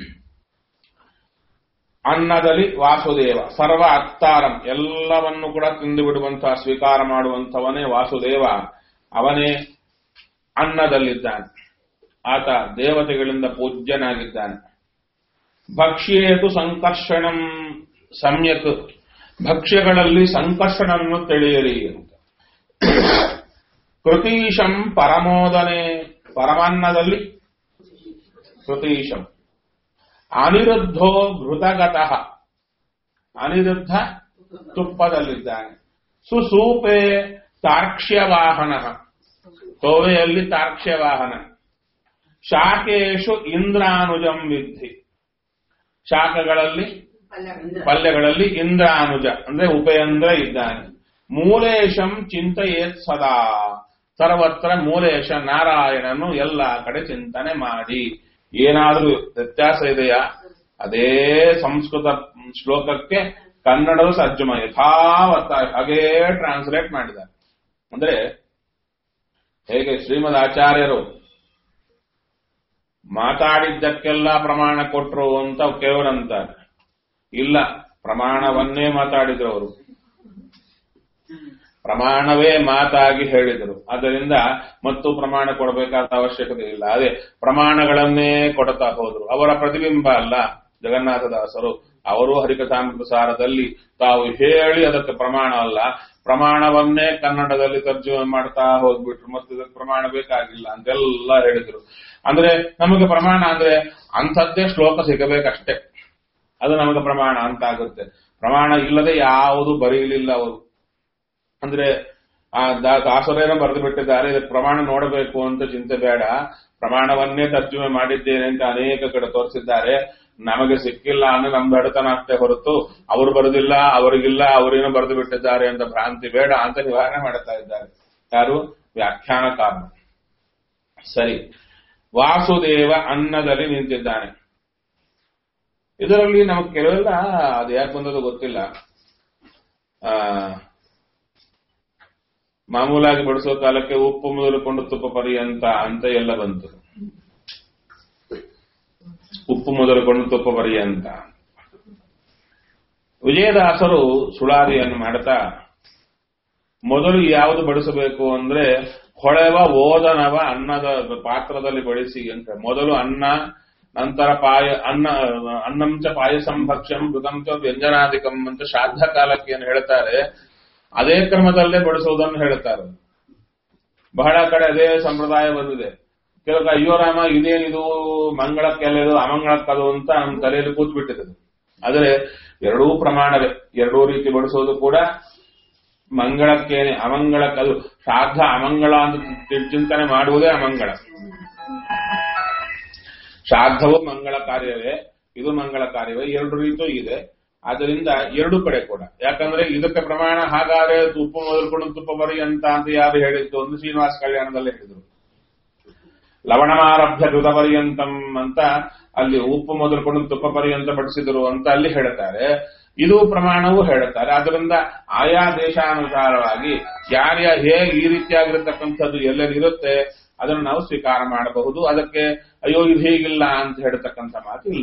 ಅನ್ನದಲ್ಲಿ ವಾಸುದೇವ, ಸರ್ವ ಅಕ್ತಾರಂ ಎಲ್ಲವನ್ನು ಕೂಡ ತಿಂದು ಬಿಡುವಂತಹ ಸ್ವೀಕಾರ ಮಾಡುವಂಥವನೇ ವಾಸುದೇವ. ಅವನೇ ಅನ್ನದಲ್ಲಿದ್ದಾನೆ. ಆತ ದೇವತೆಗಳಿಂದ ಪೂಜ್ಯನಾಗಿದ್ದಾನೆ. ಭಕ್ಷ್ಯೇತು ಸಂಕರ್ಷಣಂ ಸಮ್ಯಕ್, ಭಕ್ಷ್ಯಗಳಲ್ಲಿ ಸಂಕರ್ಷಣವನ್ನು ತಿಳಿಯಿರಿ ಅಂತ. ಕೃತೀಶಂ ಪರಮೋದನೆ, ಪರಮಾನ್ನದಲ್ಲಿ ಕೃತೀಶಂ. ಅನಿರುದ್ಧೋ ಘೃತಗತಃ, ಅನಿರುದ್ಧ ತುಪ್ಪದಲ್ಲಿದ್ದಾನೆ. ಸುಸೂಪೆ ತಾರ್ಕ್ಷ್ಯವಾಹನ, ತೋವೆಯಲ್ಲಿ ತಾರ್ಕ್ಷ್ಯವಾಹನ. ಶಾಕೇಶು ಇಂದ್ರಾನುಜಂ ವಿದ್ಧಿ, ಶಾಖಗಳಲ್ಲಿ ಪಲ್ಯಗಳಲ್ಲಿ ಇಂದ್ರಾನುಜ ಅಂದ್ರೆ ಉಪೇಂದ್ರ ಇದ್ದಾನೆ. ಮೂಲೇಶಂ ಚಿಂತೆಯೇತ್ ಸದಾ, ಸರ್ವತ್ರ ಮೂಲೇಶ ನಾರಾಯಣನು ಎಲ್ಲ ಕಡೆ ಚಿಂತನೆ ಮಾಡಿ. ಏನಾದ್ರೂ ವ್ಯತ್ಯಾಸ ಇದೆಯಾ? ಅದೇ ಸಂಸ್ಕೃತ ಶ್ಲೋಕಕ್ಕೆ ಕನ್ನಡದ ತರ್ಜುಮ ಯಥಾವತ್ತ ಹಾಗೇ ಟ್ರಾನ್ಸ್ಲೇಟ್ ಮಾಡಿದ್ದಾರೆ. ಅಂದ್ರೆ ಹೇಗೆ ಶ್ರೀಮದ್ ಆಚಾರ್ಯರು ಮಾತಾಡಿದ್ದಕ್ಕೆಲ್ಲ ಪ್ರಮಾಣ ಕೊಟ್ರು ಅಂತ ಕೆಲವರಂತಾರೆ. ಇಲ್ಲ, ಪ್ರಮಾಣವನ್ನೇ ಮಾತಾಡಿದ್ರು ಅವರು, ಪ್ರಮಾಣವೇ ಮಾತಾಗಿ ಹೇಳಿದರು. ಆದ್ದರಿಂದ ಮತ್ತು ಪ್ರಮಾಣ ಕೊಡಬೇಕಾದ ಅವಶ್ಯಕತೆ ಇಲ್ಲ. ಅದೇ ಪ್ರಮಾಣಗಳನ್ನೇ ಕೊಡ್ತಾ ಹೋದ್ರು. ಅವರ ಪ್ರತಿಬಿಂಬ ಅಲ್ಲ ಜಗನ್ನಾಥದಾಸರು. ಅವರು ಹರಿಕಥಾಮೃತ ಸಾರದಲ್ಲಿ ತಾವು ಹೇಳಿ ಅದಕ್ಕೆ ಪ್ರಮಾಣ ಅಲ್ಲ, ಪ್ರಮಾಣವನ್ನೇ ಕನ್ನಡದಲ್ಲಿ ತರ್ಜುಮೆ ಮಾಡ್ತಾ ಹೋಗ್ಬಿಟ್ರು. ಮತ್ತೆ ಇದಕ್ಕೆ ಪ್ರಮಾಣ ಬೇಕಾಗಿಲ್ಲ ಅಂತೆಲ್ಲ ಹೇಳಿದ್ರು. ಅಂದ್ರೆ ನಮಗೆ ಪ್ರಮಾಣ ಅಂದ್ರೆ ಅಂಥದ್ದೇ ಶ್ಲೋಕ ಸಿಗಬೇಕಷ್ಟೇ, ಅದು ನಮಗೆ ಪ್ರಮಾಣ ಅಂತ ಆಗುತ್ತೆ. ಪ್ರಮಾಣ ಇಲ್ಲದೆ ಯಾವುದು ಬರೀಲಿಲ್ಲ ಅವರು. ಅಂದ್ರೆ ದಾಸರೇನ ಬರೆದು ಬಿಟ್ಟಿದ್ದಾರೆ, ಇದಕ್ಕೆ ಪ್ರಮಾಣ ನೋಡಬೇಕು ಅಂತ ಚಿಂತೆ ಬೇಡ, ಪ್ರಮಾಣವನ್ನೇ ತರ್ಜುಮೆ ಮಾಡಿದ್ದೇನೆ ಅಂತ ಅನೇಕ ಕಡೆ ತೋರಿಸಿದ್ದಾರೆ. ನಮಗೆ ಸಿಕ್ಕಿಲ್ಲ ಅಂದ್ರೆ ನಮ್ದು ಅಡತನ ಅಷ್ಟೇ ಹೊರತು ಅವರು ಬರೆದಿಲ್ಲ, ಅವರಿಗಿಲ್ಲ, ಅವರೇನೋ ಬರೆದು ಬಿಟ್ಟಿದ್ದಾರೆ ಅಂತ ಭ್ರಾಂತಿ ಬೇಡ ಅಂತ ನಿವಾರಣೆ ಮಾಡ್ತಾ ಇದ್ದಾರೆ. ಯಾರು? ವ್ಯಾಖ್ಯಾನಕಾರರು. ಸರಿ, ವಾಸುದೇವ ಅನ್ನದಲ್ಲಿ ನಿಂತಿದ್ದಾನೆ. ಇದರಲ್ಲಿ ನಮಗೆ ಕೆಲವೆಲ್ಲ ಅದು ಯಾಕೆ ಬಂದದ್ದು ಗೊತ್ತಿಲ್ಲ. ಮಾಮೂಲಾಗಿ ಬಡಿಸೋ ಕಾಲಕ್ಕೆ ಉಪ್ಪು ಮೊದಲುಕೊಂಡು ತುಪ್ಪ ಪರ್ಯಂತ ಅಂತ ಎಲ್ಲ ಬಂತು. ಉಪ್ಪು ಮೊದಲುಕೊಂಡು ತುಪ್ಪ ಪರ್ಯಂತ. ವಿಜಯದಾಸರು ಸುಳಾದಿಯನ್ನು ಮಾಡ್ತಾ ಮೊದಲು ಯಾವುದು ಬಡಿಸಬೇಕು ಅಂದ್ರೆ ಹೊಳೆವ ಓದನವ ಅನ್ನದ ಪಾತ್ರದಲ್ಲಿ ಬಡಿಸಿ ಅಂತ. ಮೊದಲು ಅನ್ನ, ನಂತರ ಅನ್ನಂಚ ಪಾಯಸಂ ಭಕ್ಷ್ಯಂ ಮೃದಂಚ ವ್ಯಂಜನಾಧಿಕಂ ಅಂತ ಶ್ರಾದ್ದ ಕಾಲಕ್ಕೆ ಏನು ಹೇಳ್ತಾರೆ, ಅದೇ ಕ್ರಮದಲ್ಲೇ ಬಡಿಸೋದನ್ನು ಹೇಳ್ತಾರೆ. ಬಹಳ ಕಡೆ ಅದೇ ಸಂಪ್ರದಾಯ ಬಂದಿದೆ. ಕೆಲವು ಅಯ್ಯೋ ರಾಮ ಇದೇನಿದು ಮಂಗಳಕ್ಕೆಲ್ಲದು ಅಮಂಗಳಕ್ಕದು ಅಂತ ನಮ್ಮ ತಲೆಯಲ್ಲಿ ಕೂತ್ಬಿಟ್ಟಿದೆ. ಆದರೆ ಎರಡೂ ಪ್ರಮಾಣವೇ. ಎರಡೂ ರೀತಿ ಬಡಿಸೋದು ಕೂಡ ಮಂಗಳಕ್ಕೇನೆ, ಅಮಂಗಳಕ್ಕದು. ಶ್ರಾದ್ದ ಅಮಂಗಳ ಅಂತ ಚಿಂತನೆ ಮಾಡುವುದೇ ಅಮಂಗಳ. ಶ್ರಾದ್ದವು ಮಂಗಳ ಕಾರ್ಯವೇ, ಇದು ಮಂಗಳ ಕಾರ್ಯವೇ, ಎರಡು ರೀತಿಯೂ ಇದೆ. ಆದ್ದರಿಂದ ಎರಡು ಕಡೆ ಕೂಡ. ಯಾಕಂದ್ರೆ ಇದಕ್ಕೆ ಪ್ರಮಾಣ ಹಾಗಾದ್ರೆ ಉಪ್ಪು ಮೊದಲ್ಕೊಂಡು ತುಪ್ಪ ಪರ್ಯಂತ ಅಂತ ಯಾರು ಹೇಳಿದ್ದು ಒಂದು ಶ್ರೀನಿವಾಸ ಕಲ್ಯಾಣದಲ್ಲೇ ಹೇಳಿದ್ರು. ಲವಣಮಾರಭ್ಯ ಘೃತ ಪರ್ಯಂತಂ ಅಂತ ಅಲ್ಲಿ ಉಪ್ಪು ಮೊದಲ್ಕೊಂಡು ತುಪ್ಪ ಪರ್ಯಂತ ಬಡಿಸಿದ್ರು ಅಂತ ಅಲ್ಲಿ ಹೇಳ್ತಾರೆ. ಇದು ಪ್ರಮಾಣವೂ ಹೇಳುತ್ತಾರೆ. ಆದ್ದರಿಂದ ಆಯಾ ದೇಶಾನುಸಾರವಾಗಿ ಯಾರ್ಯ ಹೇಗೆ ಈ ರೀತಿಯಾಗಿರತಕ್ಕಂಥದ್ದು ಎಲ್ಲರಿರುತ್ತೆ ಅದನ್ನು ನಾವು ಸ್ವೀಕಾರ ಮಾಡಬಹುದು. ಅದಕ್ಕೆ ಅಯ್ಯೋ ಇದು ಹೀಗಿಲ್ಲ ಅಂತ ಹೇಳತಕ್ಕಂಥ ಮಾತು ಇಲ್ಲ.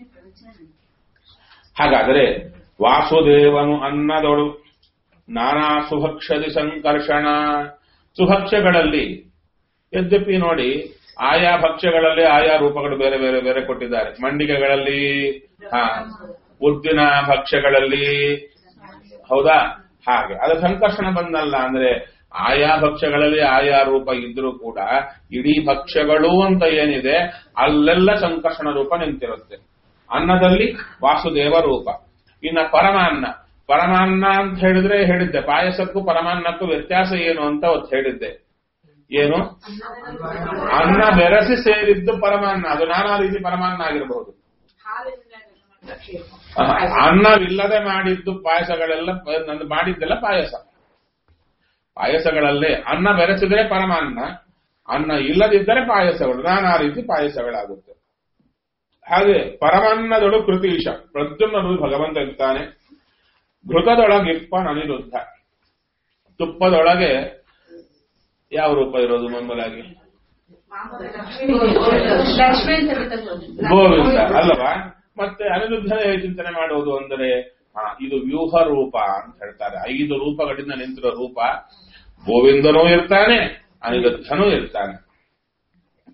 ಹಾಗಾದರೆ ವಾಸುದೇವನು ಅನ್ನದೊಳು ನಾನಾ ಸುಭಕ್ಷದಿ ಸಂಕರ್ಷಣ. ಸುಭಕ್ಷ್ಯಗಳಲ್ಲಿ ಯದ್ಯಪಿ ನೋಡಿ ಆಯಾ ಭಕ್ಷ್ಯಗಳಲ್ಲಿ ಆಯಾ ರೂಪಗಳು ಬೇರೆ ಬೇರೆ ಬೇರೆ ಕೊಟ್ಟಿದ್ದಾರೆ. ಮಂಡಿಗೆಗಳಲ್ಲಿ, ಉದ್ದಿನ ಭಕ್ಷ್ಯಗಳಲ್ಲಿ, ಹೌದಾ? ಹಾಗೆ ಅದು ಸಂಕರ್ಷಣ ಬಂದಲ್ಲ ಅಂದ್ರೆ ಆಯಾ ಭಕ್ಷ್ಯಗಳಲ್ಲಿ ಆಯಾ ರೂಪ ಇದ್ರೂ ಕೂಡ ಇಡೀ ಭಕ್ಷ್ಯಗಳು ಅಂತ ಏನಿದೆ ಅಲ್ಲೆಲ್ಲ ಸಂಕರ್ಷಣ ರೂಪ ನಿಂತಿರುತ್ತೆ. ಅನ್ನದಲ್ಲಿ ವಾಸುದೇವ ರೂಪ. ಇನ್ನ ಪರಮಾನ್ನ, ಪರಮಾನ್ನ ಅಂತ ಹೇಳಿದ್ದೆ ಪಾಯಸಕ್ಕೂ ಪರಮಾನ್ನಕ್ಕೂ ವ್ಯತ್ಯಾಸ ಏನು ಅಂತ ಅವತ್ತು ಹೇಳಿದ್ದೆ. ಏನು? ಅನ್ನ ಬೆರೆಸಿ ಸೇರಿದ್ದು ಪರಮಾನ್ನ, ಅದು ನಾನಾ ರೀತಿ ಪರಮಾನ್ನ ಆಗಿರಬಹುದು. ಅನ್ನವಿಲ್ಲದೆ ಮಾಡಿದ್ದು ಪಾಯಸಗಳೆಲ್ಲ ಮಾಡಿದ್ದೆಲ್ಲ ಪಾಯಸ. ಪಾಯಸಗಳಲ್ಲೇ ಅನ್ನ ಬೆರೆಸಿದರೆ ಪರಮಾನ್ನ, ಅನ್ನ ಇಲ್ಲದಿದ್ದರೆ ಪಾಯಸಗಳು, ನಾನಾ ರೀತಿ ಪಾಯಸಗಳಾಗುತ್ತೆ. ಹಾಗೆ ಪರಮಾನ್ನದೊಳು ಕೃತೀಶ ಪ್ರದ್ಯುಮ್ನನು ಭಗವಂತ ಇರ್ತಾನೆ. ಘೃತದೊಳಗಿಪ್ಪ ಅನಿರುದ್ಧ. ತುಪ್ಪದೊಳಗೆ ಯಾವ ರೂಪ ಇರೋದು ಮಾಮೂಲಾಗಿ? ಗೋವಿಂದ ಅಲ್ಲವಾ? ಮತ್ತೆ ಅನಿರುದ್ಧನೇ ಚಿಂತನೆ ಮಾಡುವುದು ಅಂದರೆ ಇದು ವ್ಯೂಹ ರೂಪ ಅಂತ ಹೇಳ್ತಾರೆ. 5 ರೂಪಗಳಿಂದ ನಿಂತಿರೋ ರೂಪ. ಗೋವಿಂದನೂ ಇರ್ತಾನೆ, ಅನಿರುದ್ಧನೂ ಇರ್ತಾನೆ.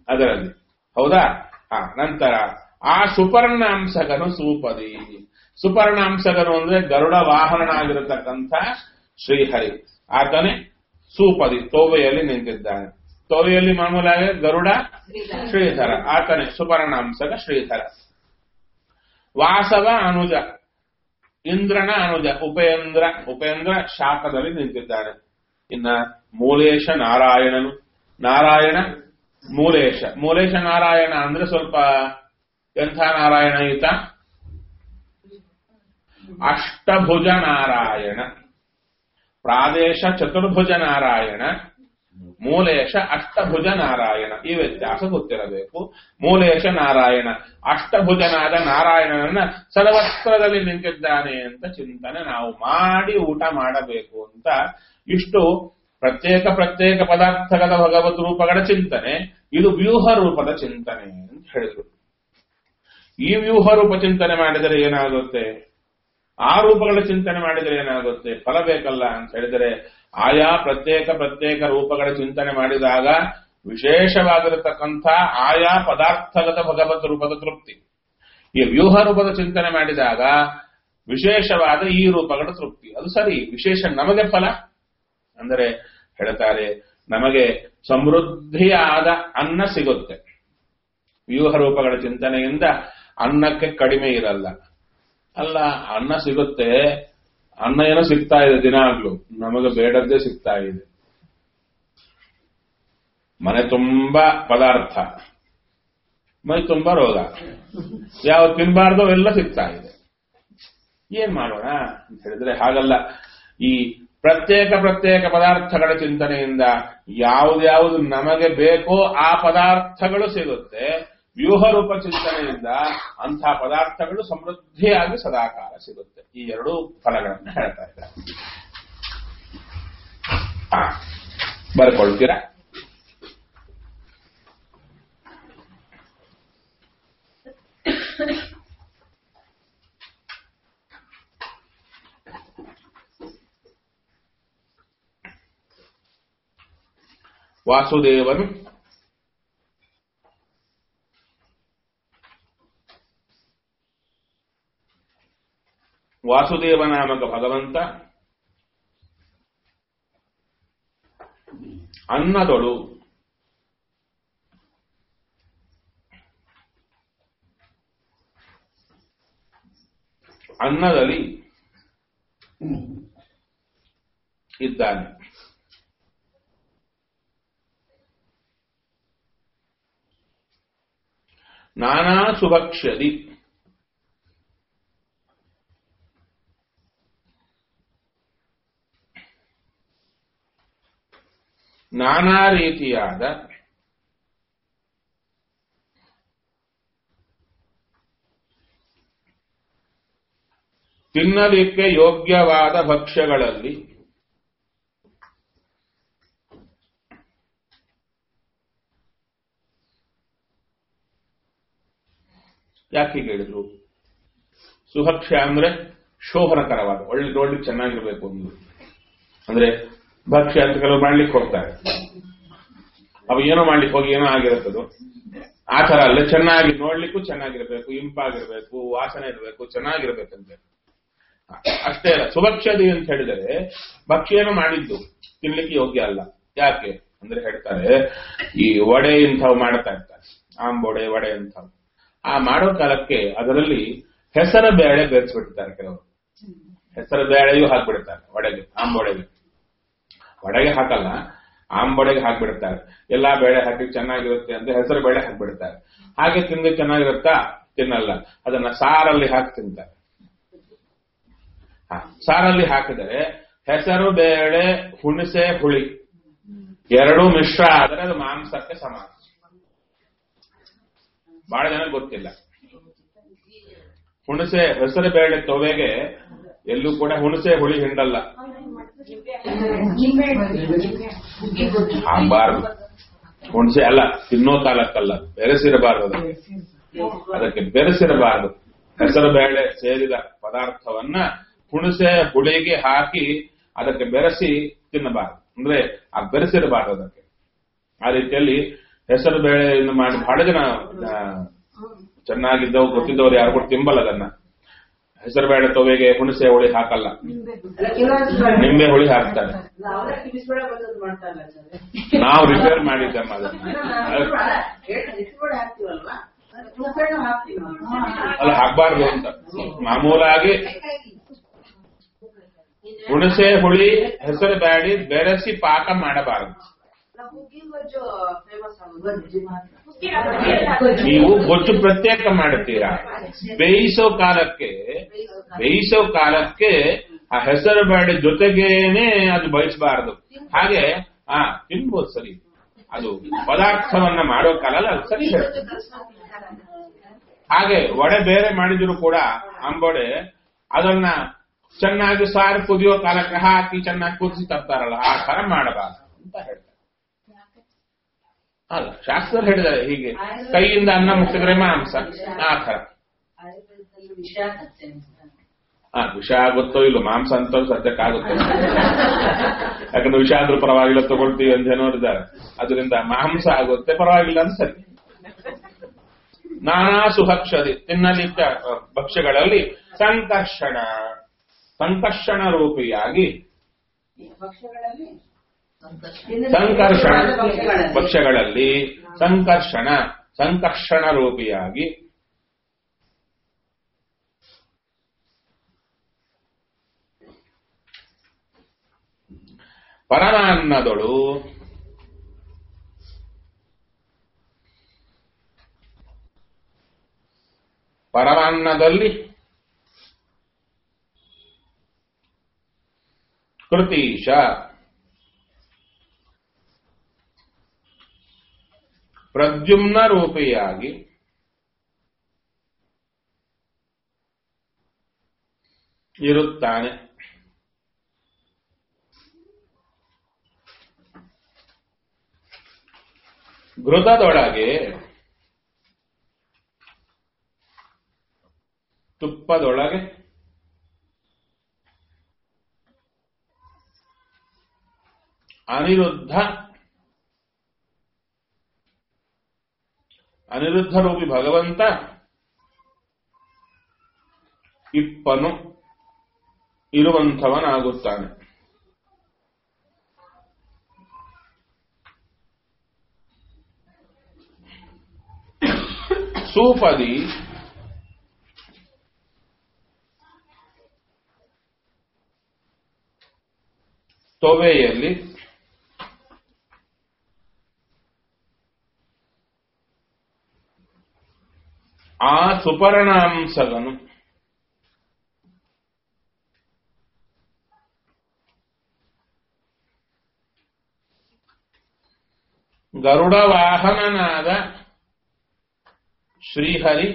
ಅದರಲ್ಲಿ ಹೌದಾ. ನಂತರ ಆ ಸುಪರ್ಣಾಂಸಗನು ಸೂಪದಿ. ಸುಪರ್ಣಾಂಸಗನು ಅಂದ್ರೆ ಗರುಡ ವಾಹನನಾಗಿರತಕ್ಕಂಥ ಶ್ರೀಹರಿ, ಆತನೇ ಸೂಪದಿ ತೋವೆಯಲ್ಲಿ ನಿಂತಿದ್ದಾನೆ. ತೋವೆಯಲ್ಲಿ ಮಾಮೂಲಾಗಿ ಗರುಡ ಶ್ರೀಧರ, ಆತನೇ ಸುಪರ್ಣಾಂಸಗ ಶ್ರೀಧರ. ವಾಸವ ಅನುಜ, ಇಂದ್ರನ ಅನುಜ ಉಪೇಂದ್ರ. ಉಪೇಂದ್ರ ಶಾಖದಲ್ಲಿ ನಿಂತಿದ್ದಾನೆ. ಇನ್ನ ಮೂಲೇಶ ನಾರಾಯಣನು, ನಾರಾಯಣ ಮೂಲೇಶ. ಮೂಲೇಶ ನಾರಾಯಣ ಅಂದ್ರೆ ಸ್ವಲ್ಪ ಎಂಥ ನಾರಾಯಣ ಈತ? ಅಷ್ಟಭುಜ ನಾರಾಯಣ. ಪ್ರಾದೇಶ ಚತುರ್ಭುಜ ನಾರಾಯಣ, ಮೂಲೇಶ ಅಷ್ಟಭುಜ ನಾರಾಯಣ. ಈ ವ್ಯತ್ಯಾಸ ಗೊತ್ತಿರಬೇಕು. ಮೂಲೇಶ ನಾರಾಯಣ, ಅಷ್ಟಭುಜನಾದ ನಾರಾಯಣನನ್ನ ಸರ್ವತ್ರದಲ್ಲಿ ನಿಂತಿದ್ದಾನೆ ಅಂತ ಚಿಂತನೆ ನಾವು ಮಾಡಿ ಊಟ ಮಾಡಬೇಕು ಅಂತ. ಇಷ್ಟು ಪ್ರತ್ಯೇಕ ಪ್ರತ್ಯೇಕ ಪದಾರ್ಥಗಳ ಭಗವದ್ ರೂಪಗಳ ಚಿಂತನೆ. ಇದು ವ್ಯೂಹ ರೂಪದ ಚಿಂತನೆ ಅಂತ ಹೇಳಿದ್ರು. ಈ ವ್ಯೂಹ ರೂಪ ಚಿಂತನೆ ಮಾಡಿದರೆ ಏನಾಗುತ್ತೆ, ಆ ರೂಪಗಳ ಚಿಂತನೆ ಮಾಡಿದರೆ ಏನಾಗುತ್ತೆ, ಫಲ ಬೇಕಲ್ಲ ಅಂತ ಹೇಳಿದರೆ ಆಯಾ ಪ್ರತ್ಯೇಕ ಪ್ರತ್ಯೇಕ ರೂಪಗಳ ಚಿಂತನೆ ಮಾಡಿದಾಗ ವಿಶೇಷವಾಗಿರತಕ್ಕಂಥ ಆಯಾ ಪದಾರ್ಥಗತ ಭಗವತ್ ರೂಪದ ತೃಪ್ತಿ. ಈ ವ್ಯೂಹ ರೂಪದ ಚಿಂತನೆ ಮಾಡಿದಾಗ ವಿಶೇಷವಾದ ಈ ರೂಪಗಳ ತೃಪ್ತಿ. ಅದು ಸರಿ, ವಿಶೇಷ ನಮಗೆ ಫಲ ಅಂದರೆ ಹೇಳ್ತಾರೆ, ನಮಗೆ ಸಮೃದ್ಧಿಯಾದ ಅನ್ನ ಸಿಗುತ್ತೆ. ವ್ಯೂಹ ರೂಪಗಳ ಚಿಂತನೆಯಿಂದ ಅನ್ನಕ್ಕೆ ಕಡಿಮೆ ಇರಲ್ಲ. ಅಲ್ಲ, ಅನ್ನ ಸಿಗುತ್ತೆ, ಅನ್ನ ಏನೋ ಸಿಗ್ತಾ ಇದೆ ದಿನಾಗ್ಲೂ, ನಮಗೆ ಬೇಡದ್ದೇ ಸಿಗ್ತಾ ಇದೆ. ಮನೆ ತುಂಬಾ ಪದಾರ್ಥ, ಮೈ ತುಂಬಾ ರೋಗ, ಯಾವ ತಿನ್ಬಾರ್ದು ಎಲ್ಲ ಸಿಗ್ತಾ ಇದೆ. ಏನ್ ಮಾಡೋಣ ಅಂತ ಹೇಳಿದ್ರೆ ಹಾಗಲ್ಲ. ಈ ಪ್ರತ್ಯೇಕ ಪ್ರತ್ಯೇಕ ಪದಾರ್ಥಗಳ ಚಿಂತನೆಯಿಂದ ಯಾವ್ದ್ಯಾವುದು ನಮಗೆ ಬೇಕೋ ಆ ಪದಾರ್ಥಗಳು ಸಿಗುತ್ತೆ. ವ್ಯೂಹ ರೂಪ ಚಿಂತನೆಯಿಂದ ಅಂಥ ಪದಾರ್ಥಗಳು ಸಮೃದ್ಧಿಯಾಗಿ ಸದಾಕಾಲ ಸಿಗುತ್ತೆ. ಈ ಎರಡೂ ಫಲಗಳನ್ನು ಹೇಳ್ತಾ ಇದ್ದಾರೆ. ಬರ್ಕೊಳ್ತೀರಾ? ವಾಸುದೇವನು ವಾಸುದೇವನಾಮಕ ಭಗವಂತ ಅನ್ನದೊಳು ಅನ್ನದಲ್ಲಿ ಇದ್ದಾನೆ. ನಾನಾ ಸುಭಕ್ಷ್ಯದಿ, ನಾನಾ ರೀತಿಯಾದ ತಿನ್ನಲಿಕ್ಕೆ ಯೋಗ್ಯವಾದ ಭಕ್ಷ್ಯಗಳಲ್ಲಿ ಯಾಕೆ ಹೇಳಿದ್ರು? ಸುಭಕ್ಷ್ಯ ಅಂದ್ರೆ ಶೋಭನಕರವಾದ, ಒಳ್ಳೆ ನೋಡ್ಲಿಕ್ಕೆ ಚೆನ್ನಾಗಿರ್ಬೇಕು ಒಂದು. ಅಂದ್ರೆ ಭಕ್ಷ್ಯ ಅಂತ ಕೆಲವು ಮಾಡ್ಲಿಕ್ಕೆ ಹೋಗ್ತಾರೆ, ಅವು ಏನೋ ಮಾಡ್ಲಿಕ್ಕೆ ಹೋಗಿ ಏನೋ ಆಗಿರುತ್ತದು. ಆ ತರ ಅಲ್ಲೇ ಚೆನ್ನಾಗಿ ನೋಡ್ಲಿಕ್ಕೂ ಚೆನ್ನಾಗಿರ್ಬೇಕು, ಇಂಪಾಗಿರ್ಬೇಕು, ವಾಸನೆ ಇರಬೇಕು, ಚೆನ್ನಾಗಿರ್ಬೇಕಂತೆ. ಅಷ್ಟೇ ಅಲ್ಲ, ಸುಭಕ್ಷ್ಯದಿ ಅಂತ ಹೇಳಿದರೆ ಭಕ್ಷ್ಯನ ಮಾಡಿದ್ದು ತಿನ್ಲಿಕ್ಕೆ ಯೋಗ್ಯ ಅಲ್ಲ. ಯಾಕೆ ಅಂದ್ರೆ ಹೇಳ್ತಾರೆ, ಈ ವಡೆ ಇಂಥವು ಮಾಡ್ತಾ ಇರ್ತಾರೆ, ಆಂಬೊಡೆ ವಡೆ ಇಂಥವು. ಆ ಮಾಡೋ ಕಾಲಕ್ಕೆ ಅದರಲ್ಲಿ ಹೆಸರು ಬೇಳೆ ಬೆರೆಸ್ಬಿಡ್ತಾರೆ ಕೆಲವರು. ಹೆಸರು ಬೇಳೆಯೂ ಹಾಕ್ಬಿಡ್ತಾರೆ ವಡೆಗೆ, ಆಂಬೊಡೆಗೆ. ವಡೆಗೆ ಹಾಕಲ್ಲ, ಆಂಬೊಡೆಗೆ ಹಾಕ್ಬಿಡ್ತಾರೆ. ಎಲ್ಲಾ ಬೇಳೆ ಹಾಕಿ ಚೆನ್ನಾಗಿರುತ್ತೆ ಅಂತ ಹೆಸರು ಬೇಳೆ ಹಾಕ್ಬಿಡ್ತಾರೆ. ಹಾಗೆ ತಿಂದು ಚೆನ್ನಾಗಿರುತ್ತಾ? ತಿನ್ನಲ್ಲ. ಅದನ್ನ ಸಾರಲ್ಲಿ ಹಾಕಿ ತಿಂತಾರೆ. ಸಾರಲ್ಲಿ ಹಾಕಿದರೆ ಹೆಸರು ಬೇಳೆ ಹುಣಸೆ ಹುಳಿ ಎರಡೂ ಮಿಶ್ರ ಆದರೆ ಅದು ಮಾಂಸಕ್ಕೆ ಸಮಾನ. ಬಹಳ ಜನ ಗೊತ್ತಿಲ್ಲ. ಹುಣಸೆ ಹೆಸರು ಬೇಳೆ ತೊವೆಗೆ ಎಲ್ಲೂ ಕೂಡ ಹುಣಸೆ ಹುಳಿ ಹಿಂಡಲ್ಲ, ಹಾಕ್ಬಾರ್ದು. ಹುಣಸೆ ಅಲ್ಲ, ತಿನ್ನೋ ಕಾಲಕ್ಕಲ್ಲ, ಬೆರೆಸಿರಬಾರದು. ಅದಕ್ಕೆ ಬೆರೆಸಿರಬಾರದು. ಹೆಸರು ಬೇಳೆ ಸೇರಿದ ಪದಾರ್ಥವನ್ನ ಹುಣಸೆ ಹುಳಿಗೆ ಹಾಕಿ ಅದಕ್ಕೆ ಬೆರೆಸಿ ತಿನ್ನಬಾರದು. ಅಂದ್ರೆ ಆ ಬೆರೆಸಿರಬಾರದು ಅದಕ್ಕೆ. ಆ ರೀತಿಯಲ್ಲಿ ಹೆಸರು ಬೇಳೆಯನ್ನು ಮಾಡಿ ಬಹಳ ಜನ ಚೆನ್ನಾಗಿದ್ದವು ಗೊತ್ತಿದ್ದವ್ರು ಯಾರು ಕೂಡ ತಿಂಬಲ್ಲ ಅದನ್ನ. ಹೆಸರು ಬೇಳೆ ತೊವೆಗೆ ಹುಣಸೆ ಹುಳಿ ಹಾಕಲ್ಲ, ನಿಂಬೆ ಹುಳಿ ಹಾಕ್ತಾರೆ. ನಾವು ರಿಪೇರ್ ಮಾಡಿದ್ದಮ್ಮ ಅದನ್ನ. ಅಲ್ಲ ಹಾಕ್ಬಾರ್ದು ಅಂತ. ಮಾಮೂಲಾಗಿ ಹುಣಸೆ ಹುಳಿ ಹೆಸರು ಬ್ಯಾಡಿ ಬೆರೆಸಿ ಪಾಕ ಮಾಡಬಾರದು. ನೀವು ಗೊಜ್ಜು ಪ್ರತ್ಯೇಕ ಮಾಡುತ್ತೀರಾ, ಬೇಯಿಸೋ ಕಾಲಕ್ಕೆ ಆ ಹೆಸರು ಬೇಳೆ ಜೊತೆಗೇನೆ ಅದು ಬಯಸಬಾರದು. ಹಾಗೆ ತಿನ್ಬೋದು ಸರಿ, ಅದು ಪದಾರ್ಥವನ್ನ ಮಾಡೋ ಕಾಲಲ್ಲ ಅದು ಸರಿ ಹೇಳುತ್ತೆ. ಹಾಗೆ ವಡೆ ಬೇರೆ ಮಾಡಿದ್ರು ಕೂಡ ಅಂಬೊಡೆ ಅದನ್ನ ಚೆನ್ನಾಗಿ ಸಾರು ಕುದಿಯೋ ಕಾಲಕ್ಕೆ ಹಾಕಿ ಚೆನ್ನಾಗಿ ಕುದಿಸಿ ತರ್ತಾರಲ್ಲ, ಆ ತರ ಮಾಡಬಾರದು ಅಂತ ಹೇಳ್ತಾರೆ. ಅಲ್ಲ, ಶಾಸ್ತ್ರ ಹೇಳಿದ್ದಾರೆ ಹೀಗೆ, ಕೈಯಿಂದ ಅನ್ನ ಮುಟ್ಟಿದ್ರೆ ಮಾಂಸ, ಆ ತರ. ವಿಷ ಆಗುತ್ತೋ ಇಲ್ಲೋ, ಮಾಂಸ ಅಂತ ಸದ್ಯಕ್ಕಾಗುತ್ತೆ. ಯಾಕಂದ್ರೆ ವಿಷ ಆದ್ರೂ ಪರವಾಗಿಲ್ಲ ತಗೊಳ್ತೀವಿ ಅಂತ ನೋಡಿದ್ದಾರೆ, ಅದರಿಂದ ಮಾಂಸ ಆಗುತ್ತೆ, ಪರವಾಗಿಲ್ಲ ಅಂತ ಸರಿ. ನಾನಾ ಸುಭಕ್ಷದಿ ತಿನ್ನಲಿಕ್ಕ ಭಕ್ಷ್ಯಗಳಲ್ಲಿ ಸಂಕರ್ಷಣ ರೂಪಿಯಾಗಿ ಭಕ್ಷ್ಯಗಳಲ್ಲಿ ಸಂಕರ್ಷಣ ರೂಪಿಯಾಗಿ ಪರಮಾನ್ನದೊಳು ಪರಮಾನ್ನದಲ್ಲಿ ಕೃತೀಶ ಪ್ರದ್ಯುಮ್ನ ರೂಪಿಯಾಗಿ ಇರುತ್ತಾನೆ. ಘೃತದೊಳಗೆ ತುಪ್ಪದೊಳಗೆ ಅನಿರುದ್ಧ ರೂಪಿ ಭಗವಂತ ಇಪ್ಪನು ಇರುವಂಥವನಾಗುತ್ತಾನೆ. ಸೂಪದಿ ತೊವೆಯಲ್ಲಿ ಆ ಸುಪರ್ಣಾಂಸಗನು ಗರುಡ ವಾಹನನಾದ ಶ್ರೀಹರಿ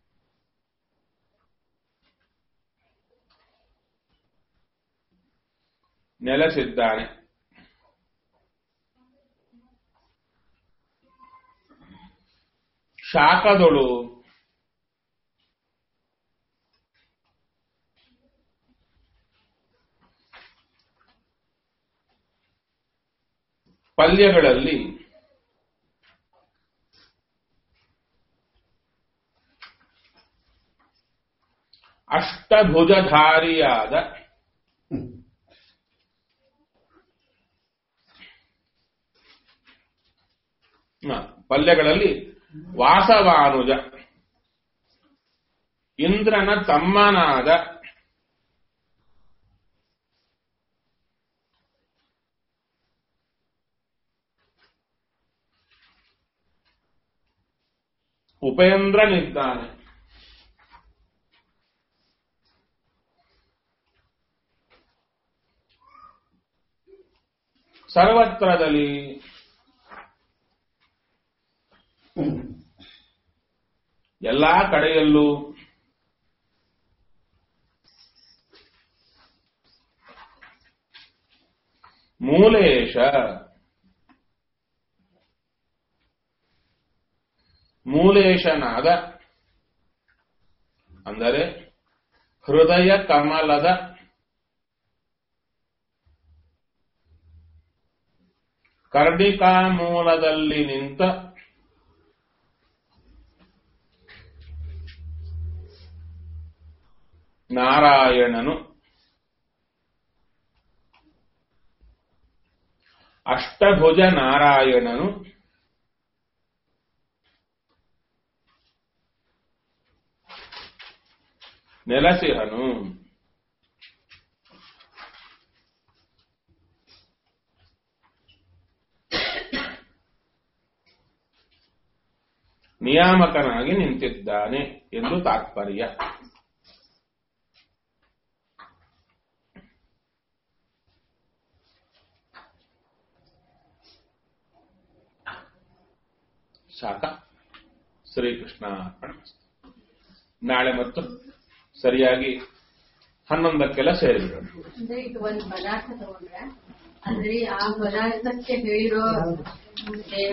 ನೆಲೆಸಿದ್ದಾನೆ. ಶಾಖದೊಳು ಪಲ್ಯಗಳಲ್ಲಿ ಅಷ್ಟಭುಜಧಾರಿಯಾದ ಪಲ್ಯಗಳಲ್ಲಿ ವಾಸವಾನುಜ ಇಂದ್ರನ ತಮ್ಮನಾದ ಉಪೇಂದ್ರನಿದ್ದಾನೆ. ಸರ್ವತ್ರದಲ್ಲಿ ಎಲ್ಲಾ ಕಡೆಯಲ್ಲೂ ಮೂಲೇಶನಾದ ಅಂದರೆ ಹೃದಯ ಕಮಲದ ಕರ್ಣಿಕಾ ಮೂಲದಲ್ಲಿ ನಿಂತ ನಾರಾಯಣನು ಅಷ್ಟಭುಜ ನಾರಾಯಣನು ನೆಲಸಿಹನು. ನಿಯಾಮಕನಾಗಿ ನಿಂತಿದ್ದಾನೆ ಎಂದು ತಾತ್ಪರ್ಯ. ಸಾಕ. ಶ್ರೀಕೃಷ್ಣ ಅರ್ಪಣಮಸ್ತು. ನಾಳೆ ಮತ್ತು ಸರಿಯಾಗಿ 11ಕ್ಕೆಲ್ಲ ಸೇರಿಬಿಡೋಣ. ಅಂದ್ರೆ ಈಗ ಒಂದು ಪದಾರ್ಥ ತಗೊಂಡ್ರೆ ಅಂದ್ರೆ ಆ ಪದಾರ್ಥಕ್ಕೆ ಹೇಳಿರೋ